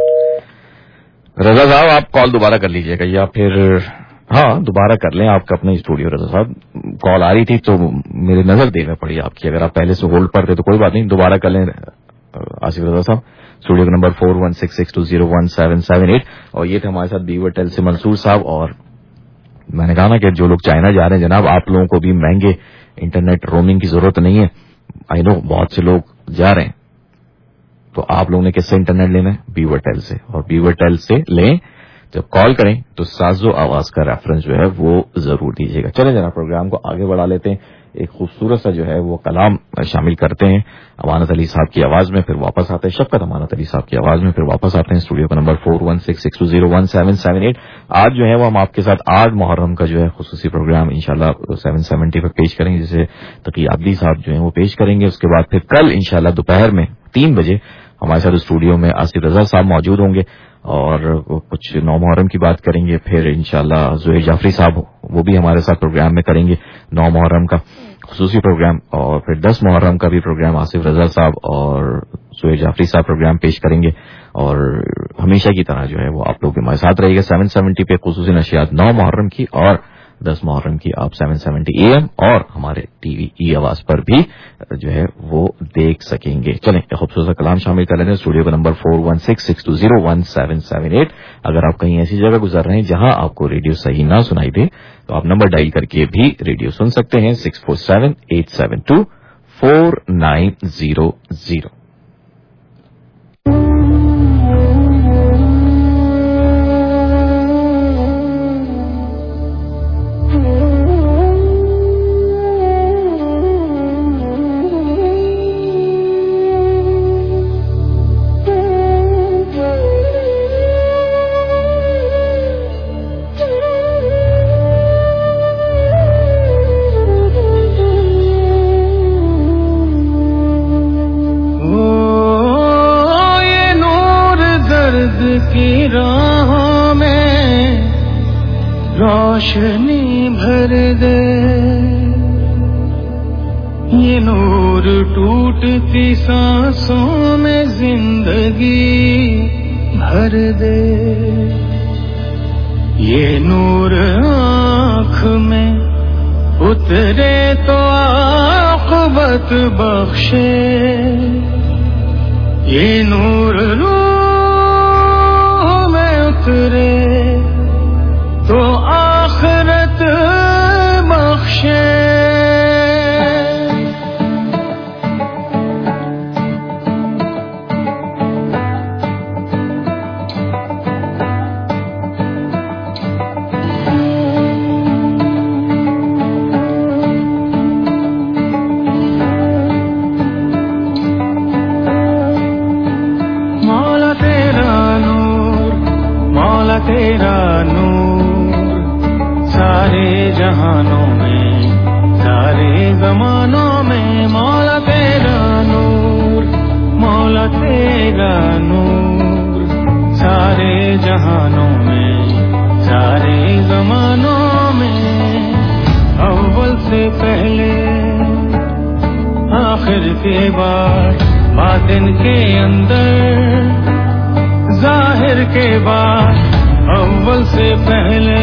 رضا صاحب آپ کال دوبارہ کر لیجیے گا, یا پھر ہاں دوبارہ کر لیں آپ کا اپنا اسٹوڈیو. رضا صاحب کال آ رہی تھی تو میرے نظر دینا پڑی آپ کی, اگر آپ پہلے سے ہولڈ پر تھے تو کوئی بات نہیں, دوبارہ کر لیں آصف رضا صاحب. اسٹوڈیو کا number four one six six two zero one seven seven eight. اور یہ تھے ہمارے ساتھ بیور ٹیل سے منصور صاحب. اور میں نے کہا نا کہ جو لوگ چائنا جا رہے ہیں جناب, آپ لوگوں کو بھی مہنگے انٹرنیٹ رومنگ کی ضرورت نہیں ہے. آئی نو بہت سے لوگ جا رہے ہیں, تو آپ لوگوں نے کس سے انٹرنیٹ لینا ہے؟ بیور ٹیل سے. اور بیور ٹیل سے لیں जब कॉल करें तो साजो आवाज का रेफरेंस जो है वो जरूर दीजिएगा। चलें जनाब, प्रोग्राम को आगे बढ़ा लेते हैं। एक खूबसूरत सा जो है वो कलाम शामिल करते हैं अमानत अली साहब की आवाज में, फिर वापस आते हैं शफकत अमानत अली साहब की आवाज में, फिर वापस आते हैं स्टूडियो का number four one six six two zero one seven seven eight. आज जो है वो हम आपके साथ आठ मुहर्रम का जो है खुसूसी प्रोग्राम इंशाल्लाह सेवन सेवेंटी पर पेश करेंगे, जिसे तकी आबदी साहब जो है वो पेश करेंगे। उसके बाद फिर कल इंशाल्लाह दोपहर में तीन बजे हमारे साथ स्टूडियो में आसिफ रजा साहब मौजूद होंगे और कुछ नौ मुहर्रम की बात करेंगे। फिर इंशाल्लाह ज़ुहैर जाफरी साहब वो भी हमारे साथ प्रोग्राम में करेंगे नौ मुहर्रम का खुसूसी प्रोग्राम, और फिर दस मुहर्रम का भी प्रोग्राम आसिफ रजा साहब और ज़ुहैर जाफरी साहब प्रोग्राम पेश करेंगे। और हमेशा की तरह जो है वो आप लोग हमारे साथ रहिएगा। सेवन सेवेंटी पे खुसूसी नशियात नौ मुहर्रम की और दस मुहर्रम की आप सेवन सेवेंटी ए एम और हमारे टीवी ई आवाज पर भी जो है वो देख सकेंगे। चलें खूबसूरत कलाम शामिल कर लेते हैं। स्टूडियो का number four one six six two zero one seven seven eight. अगर आप कहीं ऐसी जगह गुजर रहे हैं जहां आपको रेडियो सही ना सुनाई दे तो आप नंबर डायल करके भी रेडियो सुन सकते हैं six four seven eight seven two four nine zero zero. रोशनी भर दे, ये नूर टूटती सांसों में जिंदगी भर दे, ये नूर आँख में उतरे तो आक़िबत बख्शे, ये नूर रूह में उतरे तो आखिरत बख्शे। मौला तेरा नूर, मौला तेरा नूर, सारे जहानों में सारे जमानों में, मौला तेरा नूर, मौला तेरा नूर, सारे जहानों में सारे जमानों में, अव्वल से पहले आखिर के बाद, बातिन के अंदर जाहिर के बाद, अव्वल से पहले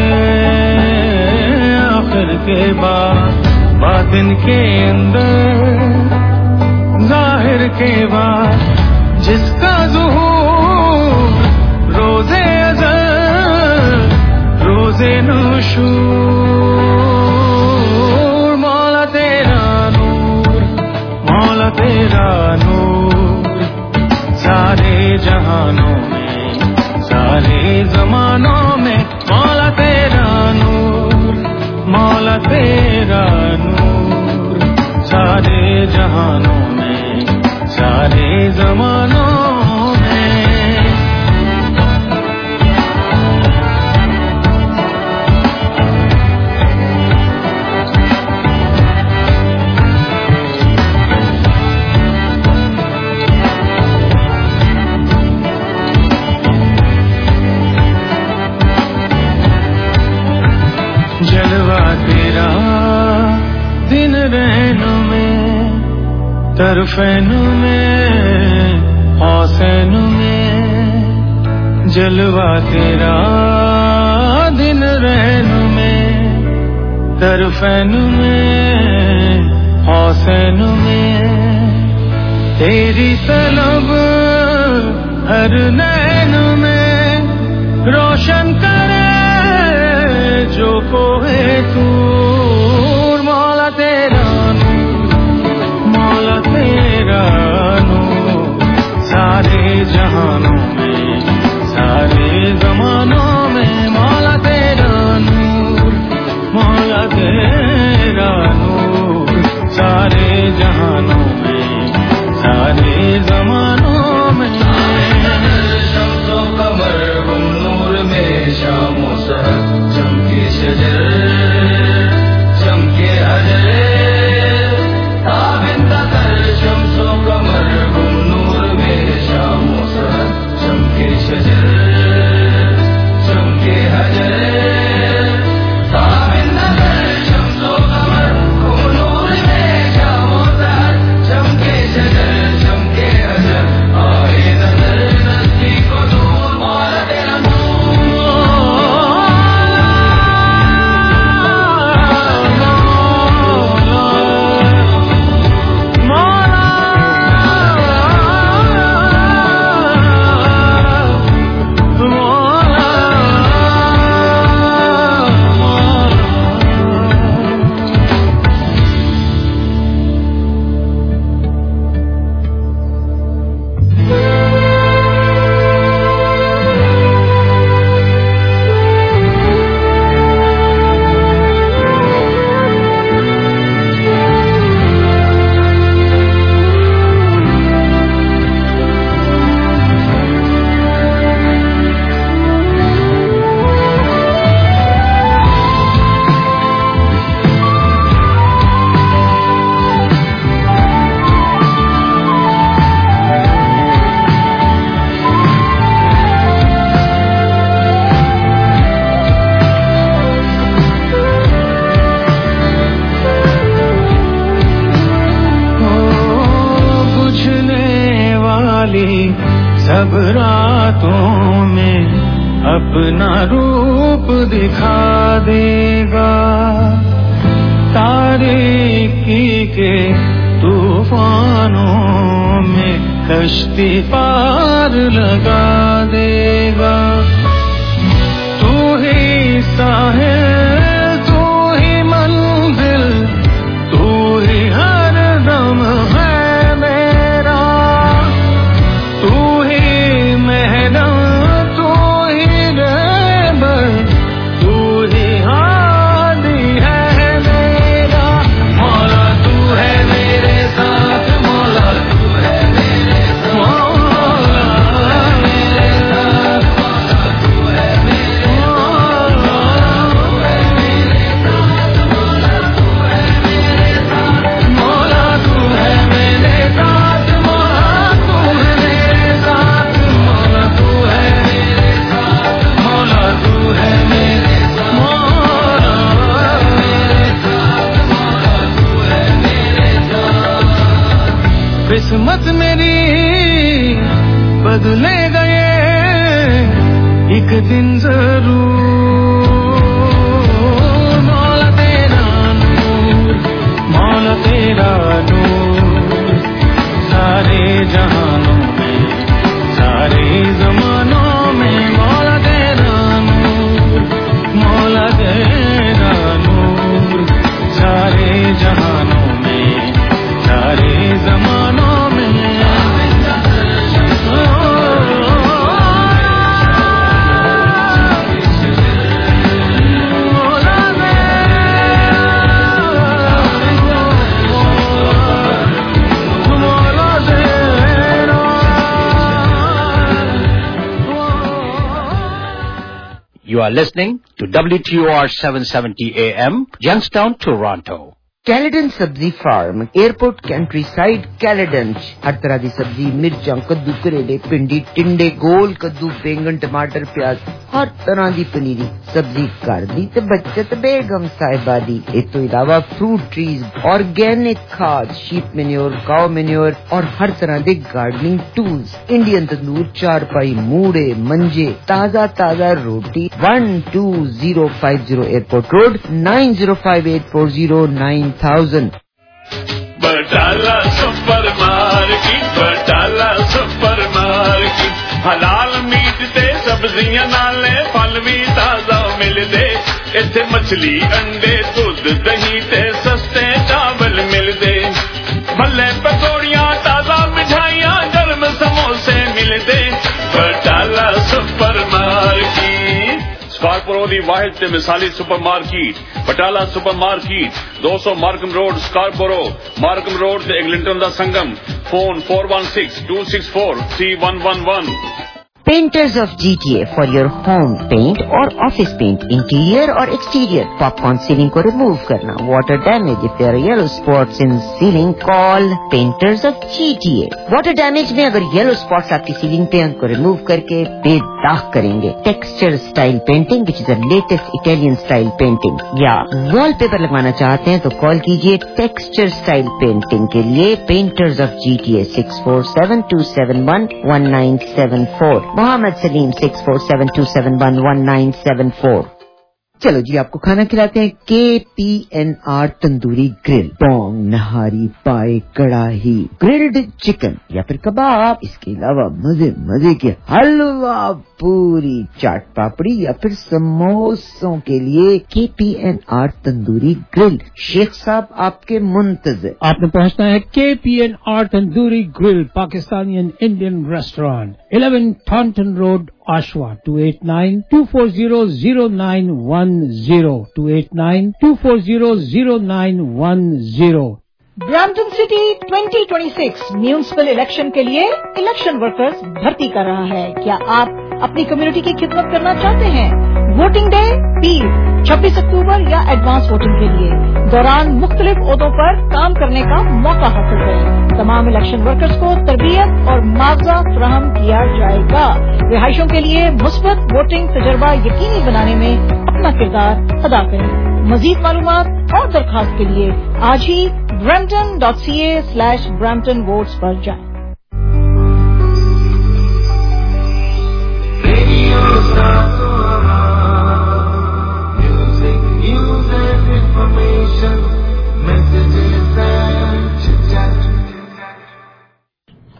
आखिर के बाद, बातिन के अंदर जाहिर के बाद, जिसका ज़ुहूर रोज़े अज़ल रोज़े नशूर, मौला तेरा नूर, मौला तेरा नूर, सारे जहानों में सारे जमानों में, मौला तेरा नूर, मौला तेरा नूर, सारे जहानों में सारे जमानों में। जलवा तेरा दिन रहनु में, तरफैनु में, हौसैनु में, जलवा तेरा दिन रहनु में, तरफैनु में, हौसैनु में, तेरी तलब हर नैनु में रोशन करे जो कोहे तूर, मौला तेरा नूर, मौला तेरा नूर, सारे जहानों में सारे जमानों में, सब रातों में अपना रूप दिखा देगा, तारीकी के तूफानों में कश्ती पार लगा देगा। तू ही साहिल, तू ही मंजिल, तू ही हर दम है मेरा, तू ही मैदान, तू ही रहबर, तू ही हादी है मेरा। मौला तू है मेरे साथ, मौला तू है मेरे साथ, मौला मेरे साथ, मौला तू है मेरे साथ, मौला तू है मेरे साथ, मौला तू है मेरे साथ, मौला तू है मेरे साथ, मौला तू है मेरे साथ, मौला मेरे साथ, मौला तू है मेरे साथ। किस्मत मेरी बदले गए एक दिन जरूर, मौला तेरा नूर, मौला तेरा नूर, सारे जहानों में, सारे जमानों में, मौला तेरा नूर, मौला तेरा नूर, सारे जहानों में, सारे जमानों में। You are listening to W T O R seven seventy A M, Youngstown, Toronto. Caledon सब्जी farm, airport countryside, Caledon. हर तरह की सब्जी, मिर्चा, कद्दू, करेले, भिंडी, टिंडे, गोल कद्दू, बैंगन, टमाटर, प्याज, हर तरह की पनीरी सब्जी घर दी ते बचत बेगम साहिबा दी। इस तो इलावा फ्रूट ट्रीज, ऑर्गेनिक खाद, शीप मेन्योर, काउ मेन्योर और हर तरह के गार्डनिंग टूल्स, इंडियन तंदूर, चारपाई, मूड़े, मंजे, ताजा ताजा रोटी। One two zero five zero airport road, nine zero five eight four zero nine thousand. Batala supermarket, Batala supermarket, हलाल मीट ते सब्जियां नाले फल भी ताजा मिलदे। इत्थे मछली, अंडे, दूध, दही ते सस्ते चावल मिलदे। भल्ले पकौड़ियां, ताजा मिठाइयां, गर्म समोसे मिलदे। बटाला सुपर मार्केट स्कारपोरो दी वाहिद ते मिसाली supermarket, Batala supermarket, दो सौ Markham road, Scarborough, Markham road ते एग्लिंटन दा संगम। Phone four one six two six four three one one one. Painters of G T A for your home paint और office paint, interior और exterior, popcorn ceiling को remove करना, water damage, if there are yellow spots in ceiling, call Painters of G T A. Water damage में अगर yellow spots आपकी ceiling पे उनको remove करके बेदाग करेंगे, texture style painting which is the latest Italian style painting, या wallpaper लगवाना चाहते हैं तो call कीजिए texture style painting के लिए Painters of G T A six four seven two seven one one nine seven four, Mohammad Saleem six four seven two seven one one nine seven four. चलो जी, आपको खाना खिलाते हैं K P N R tandoori grill, पोंग, नहारी, पाए, कड़ाही, ग्रिल्ड चिकन या फिर कबाब, इसके अलावा मजे मजे के हलवा, पूरी, चाट पापड़ी या फिर समोसों के लिए K P N R tandoori grill. Sheikh साहब आपके मुंतज़िर। आपने पहुंचना है K P N R tandoori grill, Pakistani and Indian restaurant, eleven Taunton road, Oshawa, two eight nine two four zero zero nine one zero, two eight nine two four zero zero nine one zero. Brampton city twenty twenty six municipal election के लिए election workers भर्ती कर रहा है। क्या आप अपनी community की खिदमत करना चाहते हैं? वोटिंग डे बीस छब्बीस अक्टूबर या एडवांस वोटिंग के लिए दौरान मुख्तलिफ ओहदों पर काम करने का मौका हासिल करें। तमाम इलेक्शन वर्कर्स को तरबियत और मुआवजा फराहम किया जाएगा। रिहायशों के लिए मुस्बत वोटिंग तजर्बा यकीनी बनाने में अपना किरदार अदा करें। मजीद मालूमात और दरखास्त के लिए आज ही Brampton dot C A slash Brampton votes पर जाएं।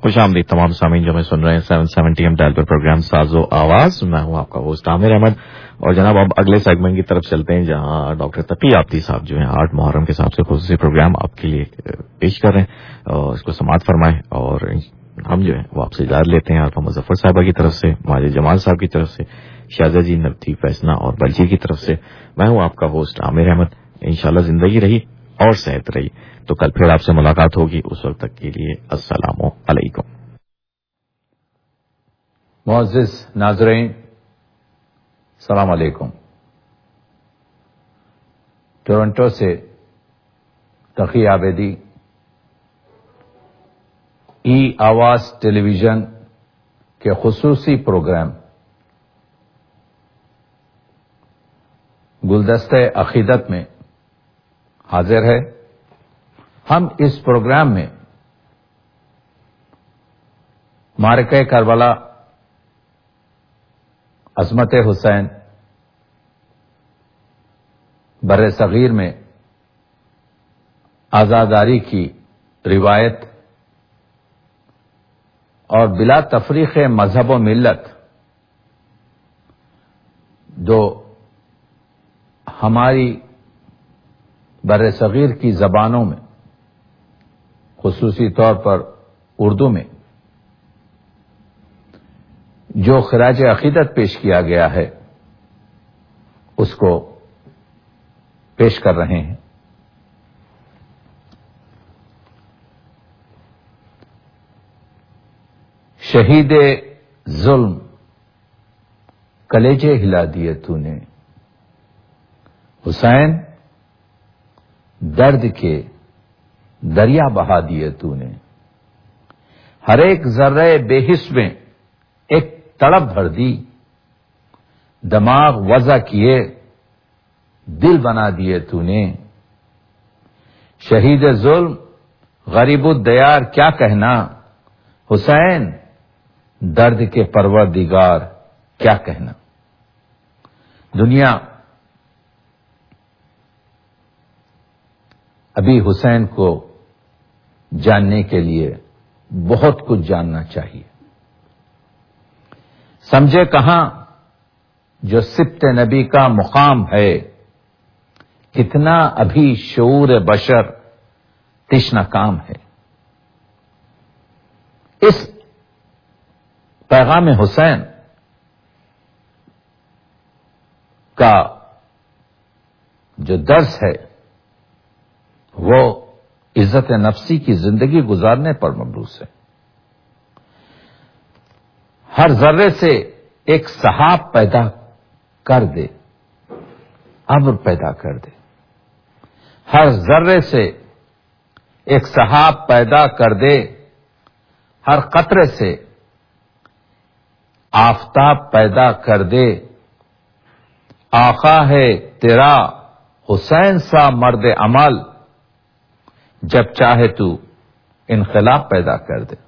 खुश आमदीद तमाम सामीन जो हमें सुन रहे हैं सेवन सेवेंटी एम डायल पर प्रोग्राम साजो आवाज। मैं हूं आपका होस्ट आमिर अहमद। और जनाब अब अगले सेगमेंट की तरफ चलते हैं जहां डॉक्टर तकी आबदी साहब जो हैं आठ मुहर्रम के हिसाब से खुसूसी प्रोग्राम आपके लिए पेश कर रहे हैं और इसको समाअत फरमाएं। और हम जो है वो आपसे इजाजत लेते हैं आलफा मुजफ्फर साहिबा की तरफ से, माजिद जमाल साहब की तरफ से, शाहजा जी, नबती, फैसना और बलजी की तरफ से। मैं हूं आपका होस्ट आमिर अहमद। इंशाल्लाह जिंदगी रही और सेहत रही तो कल फिर आपसे मुलाकात होगी। उस वक्त तक के लिए अस्सलामु अलैकुम। मुअज़्ज़िज़ नाज़रीन, सलाम अलैकुम। टोरंटो से तकी आबदी ई आवाज टेलीविजन के खुसूसी प्रोग्राम गुलदस्ते अकीदत में हाजिर है। हम इस प्रोग्राम में मारके करबला, अज़मत हुसैन, बर्रे सगीर में आजादारी की रिवायत और बिला तफरीक मजहब व मिल्लत जो हमारी बर्रे सगीर की जबानों में खुसूसी तौर पर उर्दू में जो खराज अकीदत पेश किया गया है उसको पेश कर रहे हैं। शहीद जुल्म कलेजे हिला दिए तूने, हुसैन दर्द के दरिया बहा दिए तूने, हर एक जर्रे बेहिस में एक तड़प भर दी, दिमाग वज़ा किए दिल बना दिए तूने। शहीद जुल्म गरीबुद्दयार क्या कहना, हुसैन दर्द के परवरदिगार क्या कहना। दुनिया अभी हुसैन को जानने के लिए बहुत कुछ जानना चाहिए। समझे कहां जो सिब्त नबी का मुकाम है, कितना अभी शऊर बशर तिश्ना काम है। इस पैगाम हुसैन का जो दर्स है वो इज्जत नफ्सी की जिंदगी गुजारने पर मबरूस है। हर जर्रे से एक सहाब पैदा कर दे, अब्र पैदा कर दे। हर जर्रे से एक सहाब पैदा कर दे, हर कतरे से आफताब पैदा कर दे। आका है तेरा हुसैन सा मर्द अमल, जब चाहे तू इनकलाब पैदा कर दे।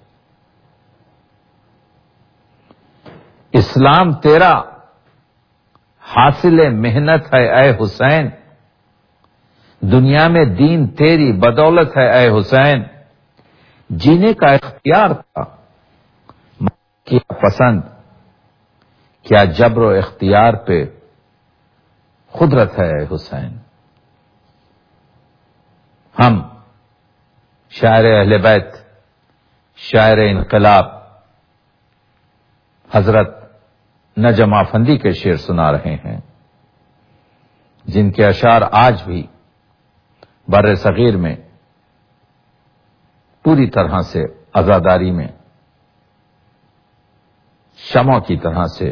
इस्लाम तेरा हासिल मेहनत है ऐ हुसैन, दुनिया में दीन तेरी बदौलत है ऐ हुसैन। जीने का इख्तियार था, क्या पसंद, क्या जब्र इख्तियार पे खुदरत है ऐ हुसैन। हम शायर अहले बैत, शायर इनकलाब हजरत नजम आफंदी के शेर सुना रहे हैं, जिनके अशार आज भी बर्रे सगीर में पूरी तरह से आजादारी में शमों की तरह से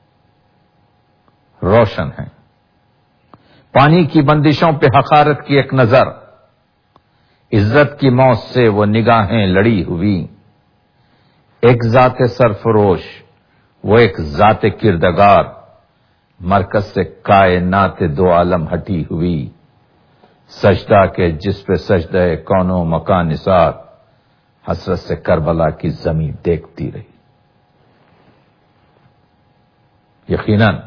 रोशन है। पानी की बंदिशों पे हकारत की एक नजर, इज्जत की मौत से वो निगाहें लड़ी हुई। एक जाते सरफरोश वो एक जाते किरदगार, मरकज से कायनात दो आलम हटी हुई। सजदा के जिस पे सजदा कौनो मकान निसार, हसरत से करबला की जमीन देखती रही। यकीनन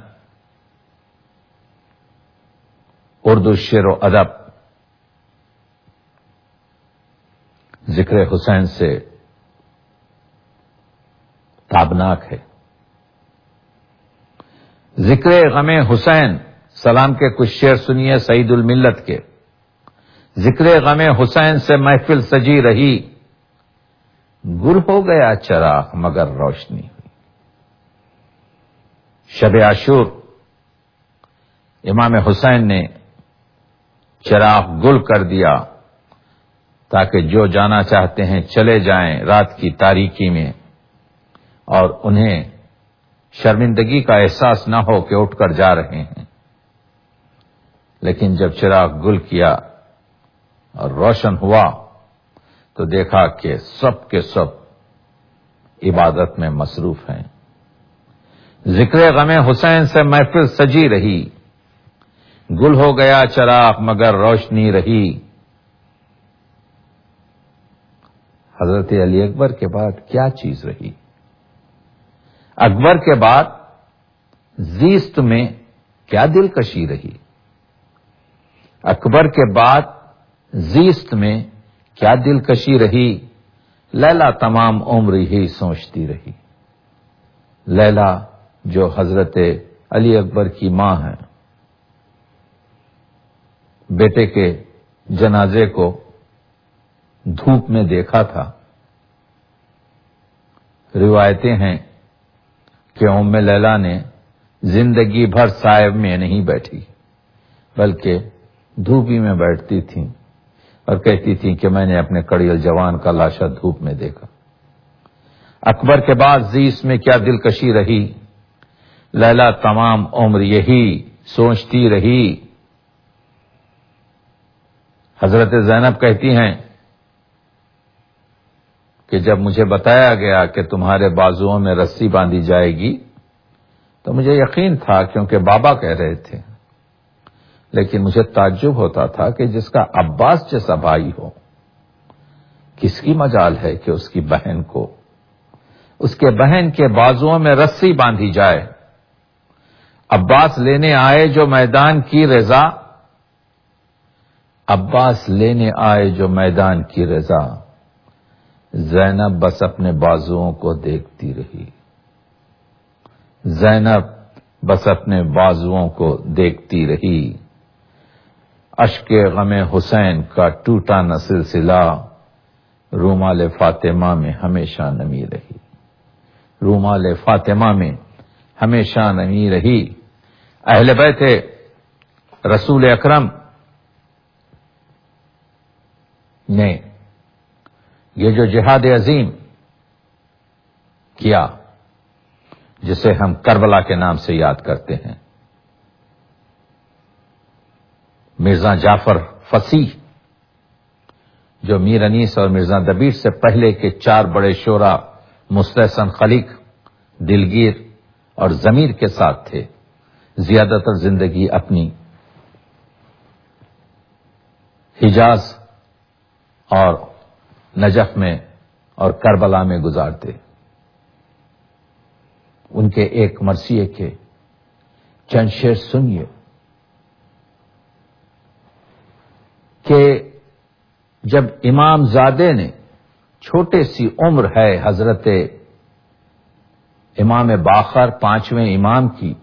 उर्दू शेर व अदब जिक्र हुसैन से تابناک ہے. ذکر غم حسین سلام کے کچھ شعر سنیے سعید الملت کے. ذکر غم حسین سے محفل سجی رہی، گل ہو گیا چراغ مگر روشنی ہوئی. شب عاشور امام حسین نے چراغ گل کر دیا تاکہ جو جانا چاہتے ہیں چلے جائیں رات کی تاریکی میں، اور انہیں شرمندگی کا احساس نہ ہو کہ اٹھ کر جا رہے ہیں. لیکن جب چراغ گل کیا اور روشن ہوا تو دیکھا کہ سب کے سب عبادت میں مصروف ہیں. ذکر غم حسین سے محفل سجی رہی، گل ہو گیا چراغ مگر روشنی رہی. حضرت علی اکبر کے بعد کیا چیز رہی؟ اکبر کے بعد زیست میں کیا دلکشی رہی؟ اکبر کے بعد زیست میں کیا دلکشی رہی؟ لیلا تمام عمر ہی سوچتی رہی. لیلا جو حضرت علی اکبر کی ماں ہے، بیٹے کے جنازے کو دھوپ میں دیکھا تھا. روایتیں ہیں کہ ام لیلا نے زندگی بھر صائب میں نہیں بیٹھی، بلکہ دھوپی میں بیٹھتی تھیں اور کہتی تھیں کہ میں نے اپنے کڑیل جوان کا لاشا دھوپ میں دیکھا. اکبر کے بعد زیست میں کیا دلکشی رہی؟ لیلا تمام عمر یہی سوچتی رہی. حضرت زینب کہتی ہیں کہ جب مجھے بتایا گیا کہ تمہارے بازوؤں میں رسی باندھی جائے گی تو مجھے یقین تھا کیونکہ بابا کہہ رہے تھے، لیکن مجھے تعجب ہوتا تھا کہ جس کا عباس جیسا بھائی ہو، کس کی مجال ہے کہ اس کی بہن کو، اس کے بہن کے بازوؤں میں رسی باندھی جائے. عباس لینے آئے جو میدان کی رضا، عباس لینے آئے جو میدان کی رضا. زینب بس اپنے بازوؤں کو دیکھتی رہی. زینب بس اپنے بازوؤں کو دیکھتی رہی. اشک غم حسین کا ٹوٹا نہ سلسلہ رومال فاطمہ میں ہمیشہ نمی رہی. رومال فاطمہ میں ہمیشہ نمی رہی. اہل بیت رسول اکرم نے یہ جو جہاد عظیم کیا جسے ہم کربلا کے نام سے یاد کرتے ہیں، مرزا جعفر فصیح جو میر انیس اور مرزا دبیر سے پہلے کے چار بڑے شعراء مستحسن خلیق، دلگیر اور ضمیر کے ساتھ تھے، زیادہ تر زندگی اپنی حجاز اور نجف میں اور کربلا میں گزارتے. ان کے ایک مرثیے کے چند شعر سنیے کہ جب امام زادے نے، چھوٹے سی عمر ہے حضرت امام باقر پانچویں امام کی،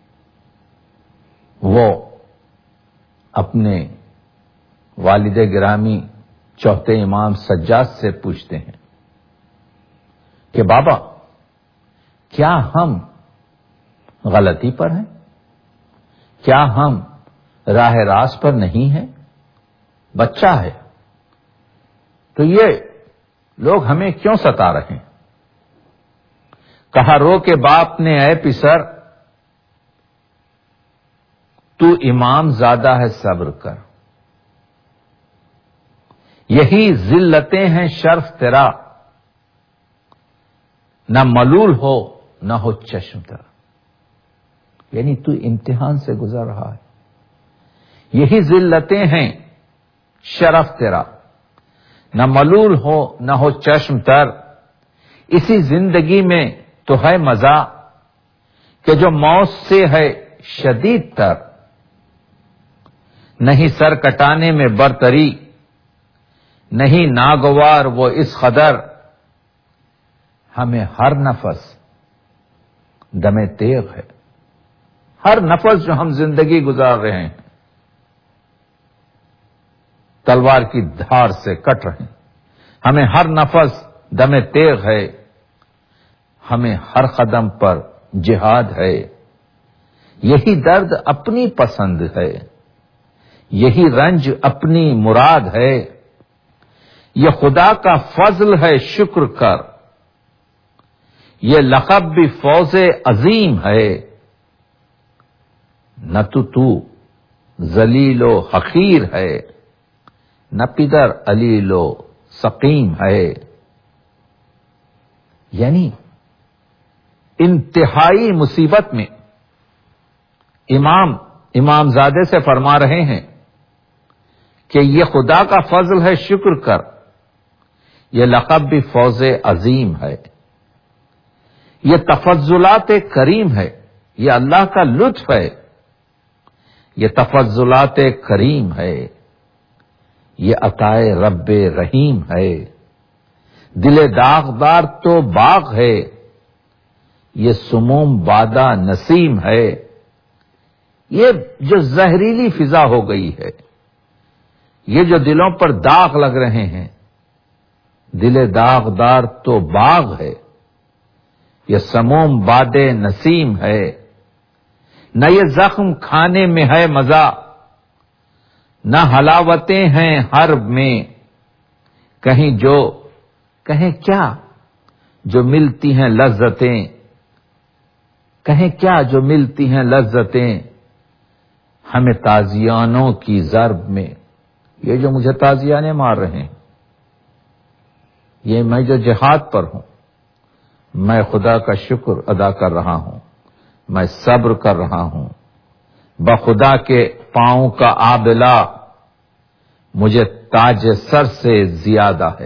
وہ اپنے والد گرامی چوتھے امام سجاد سے پوچھتے ہیں کہ بابا کیا ہم غلطی پر ہیں؟ کیا ہم راہ راست پر نہیں ہیں؟ بچہ ہے تو یہ لوگ ہمیں کیوں ستا رہے ہیں؟ کہا رو کے باپ نے اے پسر تو امام زادہ ہے صبر کر، یہی ذلتیں ہیں شرف تیرا، نہ ملول ہو نہ ہو چشم تر. یعنی تو امتحان سے گزر رہا ہے، یہی ذلتیں ہیں شرف تیرا، نہ ملول ہو نہ ہو چشم تر. اسی زندگی میں تو ہے مزہ کہ جو موت سے ہے شدید تر، نہیں سر کٹانے میں برتری، نہیں ناگوار وہ اس قدر، ہمیں ہر نفس دم تیغ ہے. ہر نفس جو ہم زندگی گزار رہے ہیں تلوار کی دھار سے کٹ رہے ہیں. ہمیں ہر نفس دم تیغ ہے. ہمیں ہر قدم پر جہاد ہے. یہی درد اپنی پسند ہے. یہی رنج اپنی مراد ہے. یہ خدا کا فضل ہے شکر کر. یہ لقب بھی فوز عظیم ہے. نہ تو تو ذلیل و حقیر ہے، نہ پدر علیل و سقیم ہے. یعنی انتہائی مصیبت میں امام امام زادے سے فرما رہے ہیں کہ یہ خدا کا فضل ہے شکر کر. یہ لقب بھی فوز عظیم ہے. یہ تفضلات کریم ہے. یہ اللہ کا لطف ہے. یہ تفضلات کریم ہے. یہ عطائے رب رحیم ہے. دل داغدار تو باغ ہے. یہ سموم بادہ نسیم ہے. یہ جو زہریلی فضا ہو گئی ہے، یہ جو دلوں پر داغ لگ رہے ہیں، دل داغدار تو باغ ہے. یہ سموم باد نسیم ہے. نہ یہ زخم کھانے میں ہے مزہ، نہ حلاوتیں ہیں حرب میں. کہیں جو کہیں کیا جو ملتی ہیں لذتیں، کہیں کیا جو ملتی ہیں لذتیں ہمیں تازیانوں کی ضرب میں. یہ جو مجھے تازیانے مار رہے ہیں، یہ میں جو جہاد پر ہوں، میں خدا کا شکر ادا کر رہا ہوں. میں صبر کر رہا ہوں. بخدا کے پاؤں کا آبلا مجھے تاج سر سے زیادہ ہے.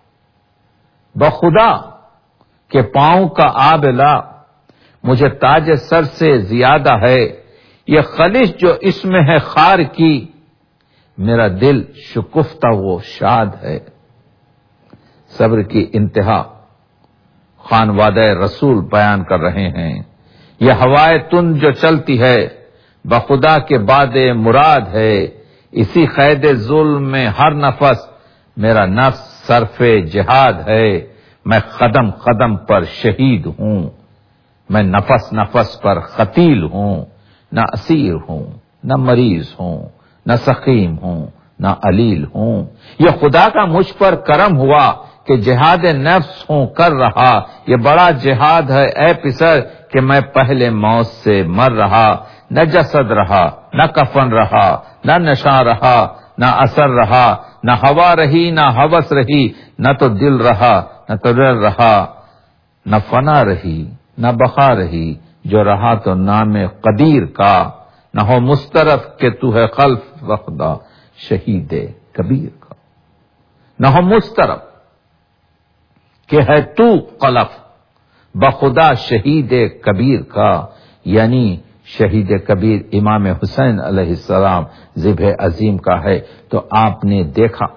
بخدا کے پاؤں کا آبلا مجھے تاج سر سے زیادہ ہے. یہ خلش جو اس میں ہے خار کی، میرا دل شکفتہ و شاد ہے. صبر کی انتہا خانوادہ رسول بیان کر رہے ہیں. یہ ہوائے تند جو چلتی ہے بخدا کے باد مراد ہے. اسی قید ظلم میں ہر نفس میرا نفس صرف جہاد ہے. میں قدم قدم پر شہید ہوں. میں نفس نفس پر قتیل ہوں. نہ اسیر ہوں، نہ مریض ہوں، نہ سقیم ہوں، نہ علیل ہوں. یہ خدا کا مجھ پر کرم ہوا کہ جہاد نفس ہوں کر رہا. یہ بڑا جہاد ہے اے پسر کہ میں پہلے موت سے مر رہا. نہ جسد رہا، نہ کفن رہا، نہ نشاں رہا، نہ اثر رہا، نہ ہوا رہی، نہ ہوس رہی، نہ تو دل رہا، نہ تو دل رہا. نہ فنا رہی، نہ بقا رہی، جو رہا تو نام قدیر کا. نہ ہو مسترف کہ تو ہے خلف وقدا شہید کبیر کا. نہ ہو مسترف کہ ہے تو قلف بخدا شہید کبیر کا. یعنی شہید کبیر امام حسین علیہ السلام ذبح عظیم کا ہے. تو آپ نے دیکھا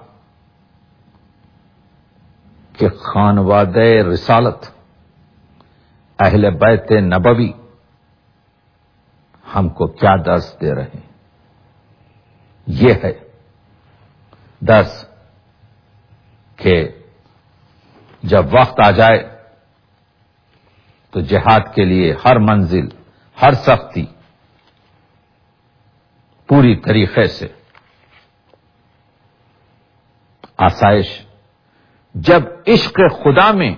کہ خانوادہ رسالت اہل بیت نبوی ہم کو کیا درس دے رہے ہیں. یہ ہے درس کہ جب وقت آ جائے تو جہاد کے لیے ہر منزل، ہر سختی پوری طریقے سے آسائش. جب عشق خدا میں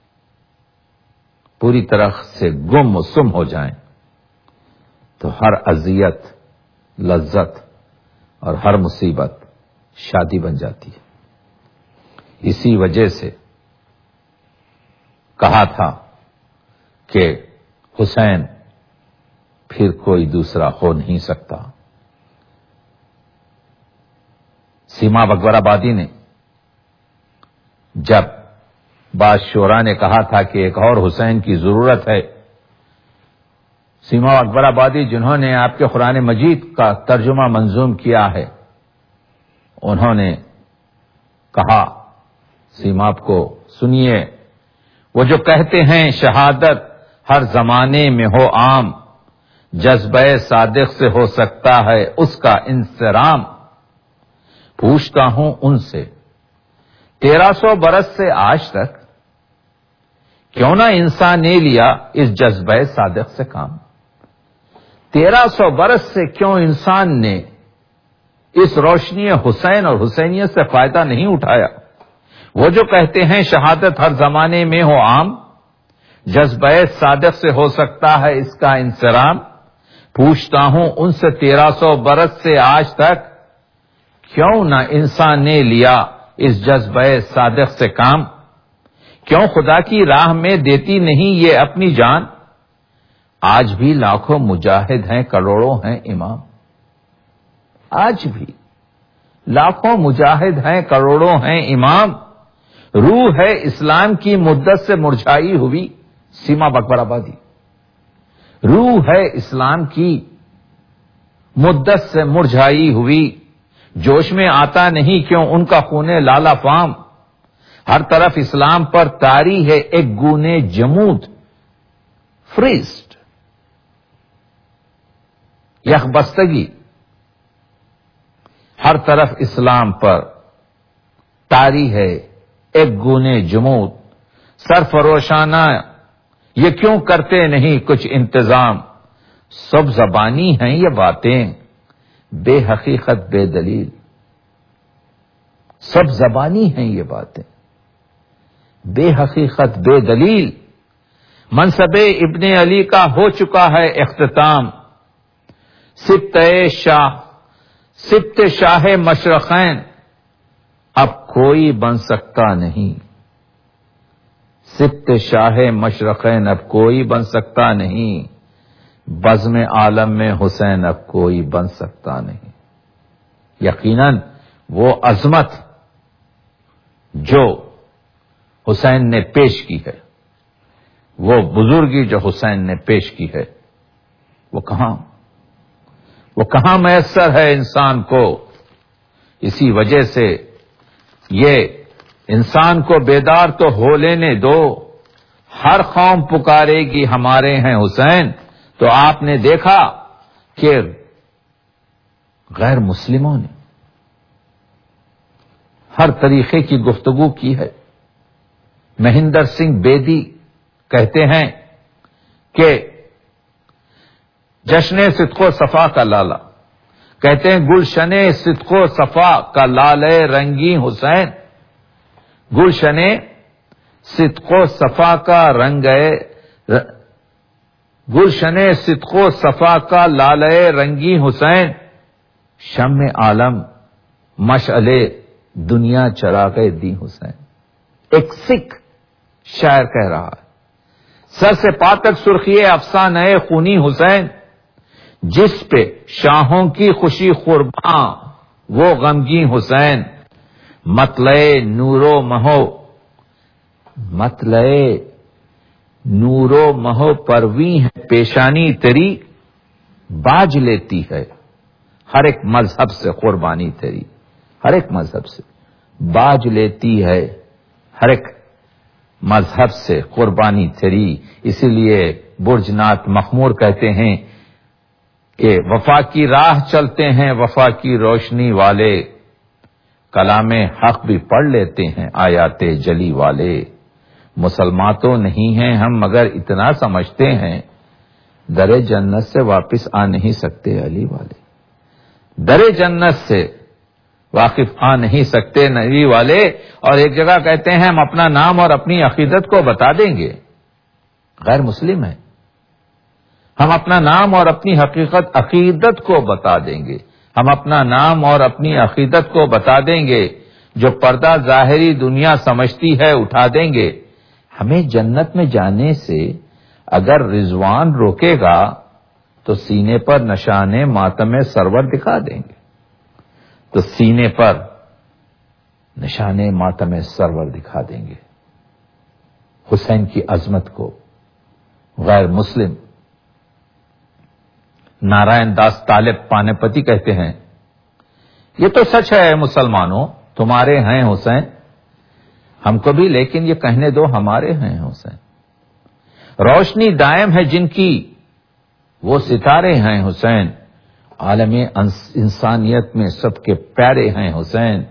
پوری طرح سے گم و سم ہو جائیں تو ہر اذیت لذت اور ہر مصیبت شادی بن جاتی ہے. اسی وجہ سے کہا تھا کہ حسین پھر کوئی دوسرا ہو نہیں سکتا. سیما اکبر آبادی نے جب بعض شعراء نے کہا تھا کہ ایک اور حسین کی ضرورت ہے، سیما اکبر آبادی جنہوں نے آپ کے قرآن مجید کا ترجمہ منظوم کیا ہے، انہوں نے کہا سیما آپ کو سنیے، وہ جو کہتے ہیں شہادت ہر زمانے میں ہو عام، جذبہ صادق سے ہو سکتا ہے اس کا انصرام۔ پوچھتا ہوں ان سے تیرہ سو برس سے آج تک کیوں نہ انسان نے لیا اس جذبہ صادق سے کام؟ تیرہ سو برس سے کیوں انسان نے اس روشنی حسین اور حسینیت سے فائدہ نہیں اٹھایا؟ وہ جو کہتے ہیں شہادت ہر زمانے میں ہو عام، جذبہ صادق سے ہو سکتا ہے اس کا انصرام۔ پوچھتا ہوں ان سے تیرہ سو برس سے آج تک کیوں نہ انسان نے لیا اس جذبہ صادق سے کام؟ کیوں خدا کی راہ میں دیتی نہیں یہ اپنی جان؟ آج بھی لاکھوں مجاہد ہیں، کروڑوں ہیں امام۔ آج بھی لاکھوں مجاہد ہیں، کروڑوں ہیں امام۔ روح ہے اسلام کی مدت سے مرجھائی ہوئی، سیما بکبر آبادی۔ روح ہے اسلام کی مدت سے مرجھائی ہوئی، جوش میں آتا نہیں کیوں ان کا خون لالا فام؟ ہر طرف اسلام پر طاری ہے ایک گونے جمود، فریزڈ یک بستگی۔ ہر طرف اسلام پر طاری ہے ایک گونے جمود، سرفروشانہ یہ کیوں کرتے نہیں کچھ انتظام؟ سب زبانی ہیں یہ باتیں بے حقیقت بے دلیل، سب زبانی ہیں یہ باتیں بے حقیقت بے دلیل۔ منصب ابن علی کا ہو چکا ہے اختتام، سبت شاہ سبت شاہ مشرقین اب کوئی بن سکتا نہیں، سبت شاہ مشرقین اب کوئی بن سکتا نہیں، بزم عالم میں حسین اب کوئی بن سکتا نہیں۔ یقیناً وہ عظمت جو حسین نے پیش کی ہے، وہ بزرگی جو حسین نے پیش کی ہے، وہ کہاں وہ کہاں میسر ہے انسان کو؟ اسی وجہ سے یہ انسان کو بیدار تو ہو لینے دو، ہر قوم پکارے گی ہمارے ہیں حسین۔ تو آپ نے دیکھا کہ غیر مسلموں نے ہر طریقے کی گفتگو کی ہے۔ مہندر سنگھ بیدی کہتے ہیں کہ جشن صدق و صفا کا لالا، کہتے ہیں گلشن صدق و صفا کا لالے رنگی حسین، گلشن صدق و صفا کا رنگ گلشن صدق و صفا کا لالے رنگی حسین، شمع عالم مشعلے دنیا چراغے دی حسین۔ ایک سکھ شاعر کہہ رہا ہے سر سے پا تک سرخی افسانہ خونی حسین، جس پہ شاہوں کی خوشی قرباں وہ غمگین حسین، مطلع نور و مہو مطلع نور و مہو پرویں ہے پیشانی تیری، باج لیتی ہے ہر ایک مذہب سے قربانی تیری، ہر ایک مذہب سے باج لیتی ہے ہر ایک مذہب سے قربانی تیری۔ اسی لیے برج ناتھ مخمور کہتے ہیں کہ وفا کی راہ چلتے ہیں وفا کی روشنی والے، کلام حق بھی پڑھ لیتے ہیں آیات جلی والے۔ مسلمان تو نہیں ہیں ہم مگر اتنا سمجھتے ہیں، در جنت سے واپس آ نہیں سکتے علی والے، در جنت سے واقف آ نہیں سکتے نبی والے۔ اور ایک جگہ کہتے ہیں ہم اپنا نام اور اپنی عقیدت کو بتا دیں گے، غیر مسلم ہے، ہم اپنا نام اور اپنی حقیقت عقیدت کو بتا دیں گے، ہم اپنا نام اور اپنی عقیدت کو بتا دیں گے، جو پردہ ظاہری دنیا سمجھتی ہے اٹھا دیں گے۔ ہمیں جنت میں جانے سے اگر رضوان روکے گا تو سینے پر نشان ماتم سرور دکھا دیں گے، تو سینے پر نشان ماتم سرور دکھا دیں گے۔ حسین کی عظمت کو غیر مسلم نارائن داس طالب پانے پتی کہتے ہیں یہ تو سچ ہے مسلمانوں تمہارے ہیں حسین، ہم کو بھی لیکن یہ کہنے دو ہمارے ہیں حسین۔ روشنی دائم ہے جن کی وہ ستارے ہیں حسین، عالم انسانیت میں سب کے پیارے ہیں حسین۔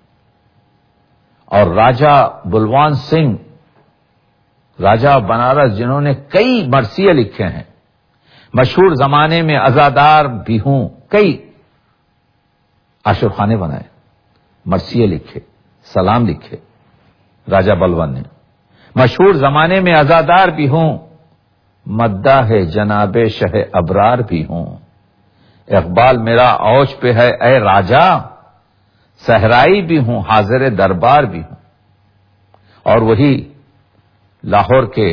اور راجہ بلوان سنگھ، راجہ بنارس، جنہوں نے کئی مرثیے لکھے ہیں، مشہور زمانے میں عزادار بھی ہوں، کئی عاشق خانے بنائے، مرثیے لکھے، سلام لکھے راجہ بلوان نے۔ مشہور زمانے میں عزادار بھی ہوں، مداح جناب شہ ابرار بھی ہوں، اقبال میرا اوج پہ ہے اے راجہ، صحرائی بھی ہوں، حاضر دربار بھی ہوں۔ اور وہی لاہور کے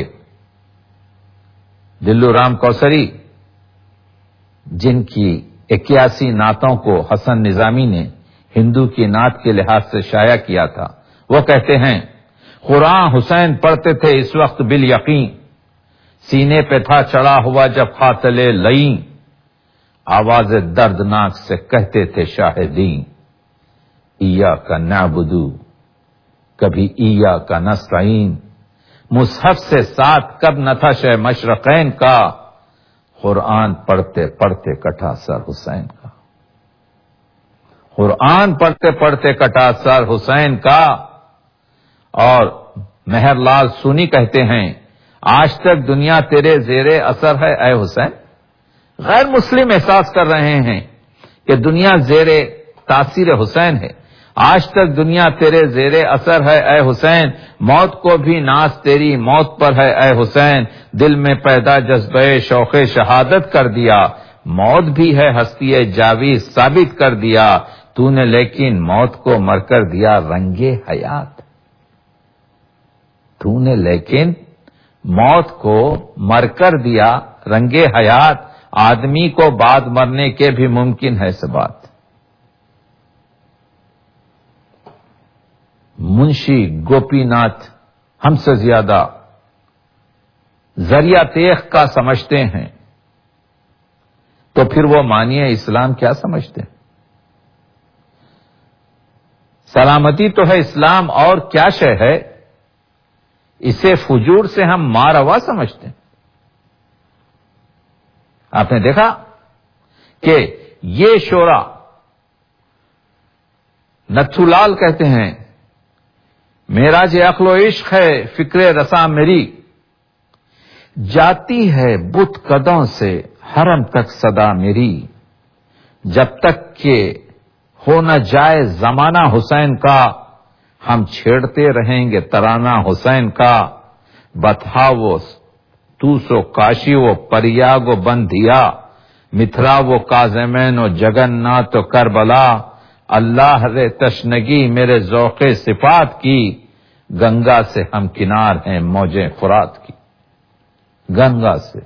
دلو رام کوثری، جن کی اکیاسی نعتوں کو حسن نظامی نے ہندو کی نعت کے لحاظ سے شائع کیا تھا، وہ کہتے ہیں قرآن حسین پڑھتے تھے اس وقت بالیقین، سینے پہ تھا چڑھا ہوا جب خاتل لئیں، آواز دردناک سے کہتے تھے شاہدین، ایاک نعبدو کبھی ایاک نستعین، مصحف سے ساتھ کب نہ تھا شہ مشرقین کا، قرآن پڑھتے پڑھتے کٹا سر حسین کا، قرآن پڑھتے پڑھتے کٹا سر حسین کا۔ اور مہر لال سونی کہتے ہیں آج تک دنیا تیرے زیر اثر ہے اے حسین۔ غیر مسلم احساس کر رہے ہیں کہ دنیا زیر تاثیر حسین ہے، آج تک دنیا تیرے زیر اثر ہے اے حسین، موت کو بھی ناز تیری موت پر ہے اے حسین، دل میں پیدا جذبہ شوق شہادت کر دیا، موت بھی ہے ہستی جاوید ثابت کر دیا، تو نے لیکن موت کو مر کر دیا رنگ حیات، تو نے لیکن موت کو مر کر دیا رنگ حیات، آدمی کو بعد مرنے کے بھی ممکن ہے سے بات۔ منشی گوپی ناتھ ہم سے زیادہ ذریعہ تیغ کا سمجھتے ہیں، تو پھر وہ مانیے اسلام کیا سمجھتے ہیں؟ سلامتی تو ہے اسلام، اور کیا شے ہے؟ اسے فجور سے ہم ماروا سمجھتے ہیں۔ آپ نے دیکھا کہ یہ شورا نتھو لال کہتے ہیں معراج عقل و عشق ہے فکر رساں میری، جاتی ہے بت قدوں سے حرم تک صدا میری، جب تک کہ ہو نہ جائے زمانہ حسین کا، ہم چھیڑتے رہیں گے ترانہ حسین کا، بتھا وہ توسو کاشی و پریاگ و بندھیا، متھرا وہ کاظمین و جگن ناتھ و کربلا، اللہ رے تشنگی میرے ذوق صفات کی، گنگا سے ہم کنار ہیں موجیں فرات کی، گنگا سے۔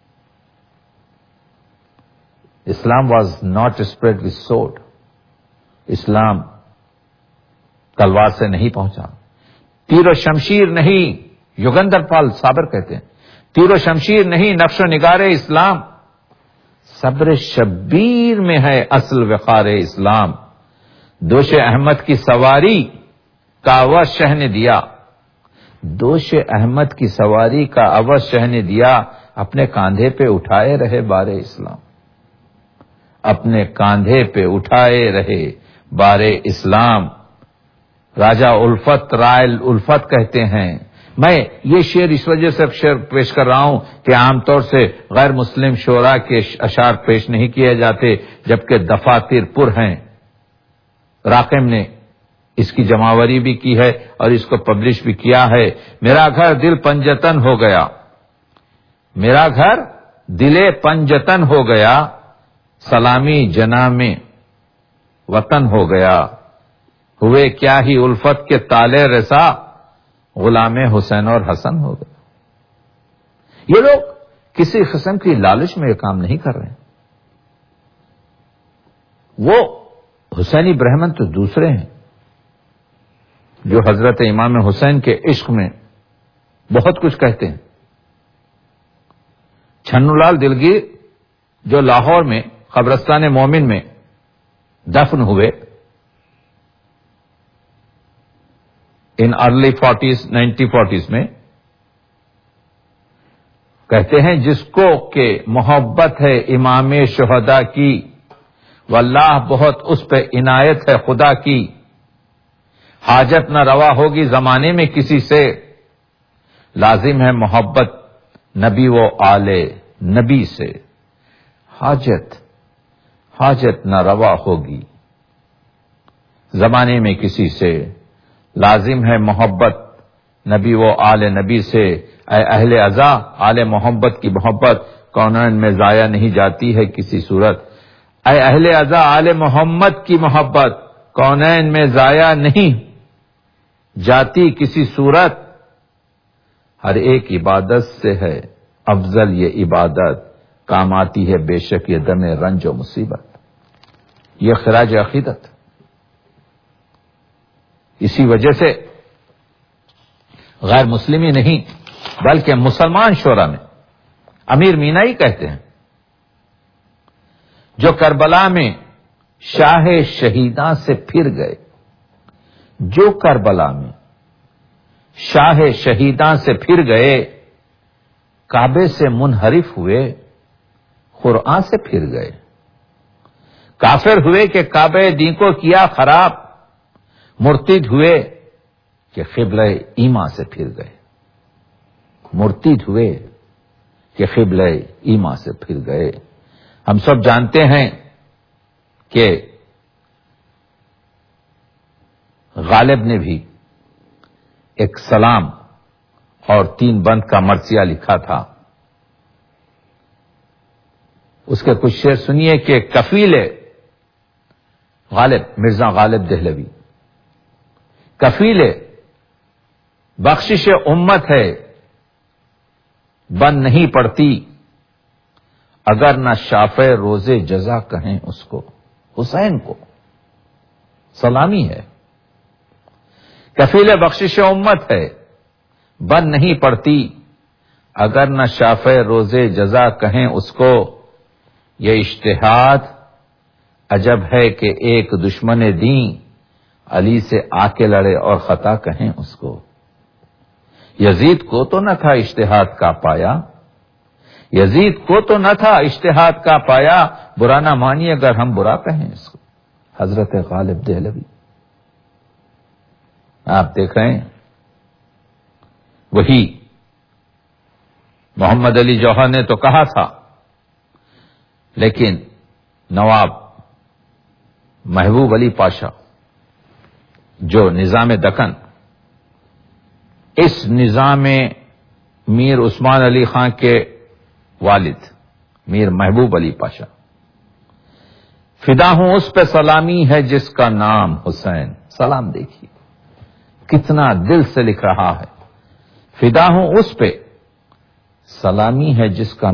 Islam was not spread with sword، اسلام تلوار سے نہیں پہنچا، تیر و شمشیر نہیں، یوگندر پال صابر کہتے ہیں تیر و شمشیر نہیں نقش و نگار اسلام، صبر شبیر میں ہے اصل وقار اسلام، دوش احمد کی سواری کا عوض شہ نے دیا، دوش احمد کی سواری کا عوض شہ نے دیا، اپنے کاندھے پہ اٹھائے رہے بار اسلام، اپنے کاندھے پہ اٹھائے رہے بار اسلام۔ راجہ الفت رائل الفت کہتے ہیں، میں یہ شعر اس وجہ سے شعر پیش کر رہا ہوں کہ عام طور سے غیر مسلم شعراء کے اشعار پیش نہیں کیے جاتے، جبکہ دفاتر پر ہیں۔ راقم نے اس کی جمعوری بھی کی ہے اور اس کو پبلش بھی کیا ہے۔ میرا گھر دل پنجتن ہو گیا، میرا گھر دل پنجتن ہو گیا، سلامی جناح میں وطن ہو گیا، ہوئے کیا ہی الفت کے تالے رسا، غلام حسین اور حسن ہو گئے۔ یہ لوگ کسی قسم کی لالچ میں یہ کام نہیں کر رہے ہیں، وہ حسینی برہمن تو دوسرے ہیں جو حضرت امام حسین کے عشق میں بہت کچھ کہتے ہیں۔ چھنو لال دلگیر جو لاہور میں قبرستان مومن میں دفن ہوئے in early forties ninety forties میں، کہتے ہیں جس کو کہ محبت ہے امام شہداء کی، واللہ بہت اس پہ عنایت ہے خدا کی، حاجت نہ روا ہوگی زمانے میں کسی سے، لازم ہے محبت نبی و آل نبی سے، حاجت حاجت نہ روا ہوگی زمانے میں کسی سے، لازم ہے محبت نبی و آل نبی سے، اے اہل عزا آل محبت کی محبت کونین میں ضائع نہیں جاتی ہے کسی صورت، اے اہل عزا آل محمد کی محبت کونین میں ضائع نہیں جاتی کسی صورت، ہر ایک عبادت سے ہے افضل یہ عبادت، کام آتی ہے بے شک یہ دم رنج و مصیبت، یہ خراج عقیدت۔ اسی وجہ سے غیر مسلمی نہیں بلکہ مسلمان شورا میں امیر مینائی کہتے ہیں جو کربلا میں شاہ شہیداں سے پھر گئے، جو کربلا میں شاہ شہیداں سے پھر گئے، کعبے سے منحرف ہوئے، قرآن سے پھر گئے، کافر ہوئے کہ کعبے دین کو کیا خراب، مرتد ہوئے کہ قبلہ ایمان سے پھر گئے، مرتد ہوئے کہ قبلہ ایمان سے پھر گئے۔ ہم سب جانتے ہیں کہ غالب نے بھی ایک سلام اور تین بند کا مرثیہ لکھا تھا، اس کے کچھ شعر سنیے کہ کفیل غالب مرزا غالب دہلوی، کفیل بخشش امت ہے بن نہیں پڑتی، اگر نہ شافع روزے جزا کہیں اس کو، حسین کو سلامی ہے، کفیل بخشش امت ہے بن نہیں پڑتی، اگر نہ شافع روزے جزا کہیں اس کو، یہ اجتہاد عجب ہے کہ ایک دشمن دین علی سے آ کے لڑے اور خطا کہیں اس کو، یزید کو تو نہ تھا اجتہاد کا پایا، یزید کو تو نہ تھا اجتہاد کا پایا، برا نہ مانی اگر ہم برا کہیں اس کو، حضرت غالب دہلوی۔ آپ دیکھ رہے ہیں وہی محمد علی جوہر نے تو کہا تھا، لیکن نواب محبوب علی پاشا جو نظام دکن، اس نظام میر عثمان علی خان کے والد میر محبوب علی پاشا، فدا ہوں اس پہ سلامی ہے جس کا نام حسین، سلام دیکھیے کتنا دل سے لکھ رہا ہے، فدا ہوں اس پہ سلامی ہے جس کا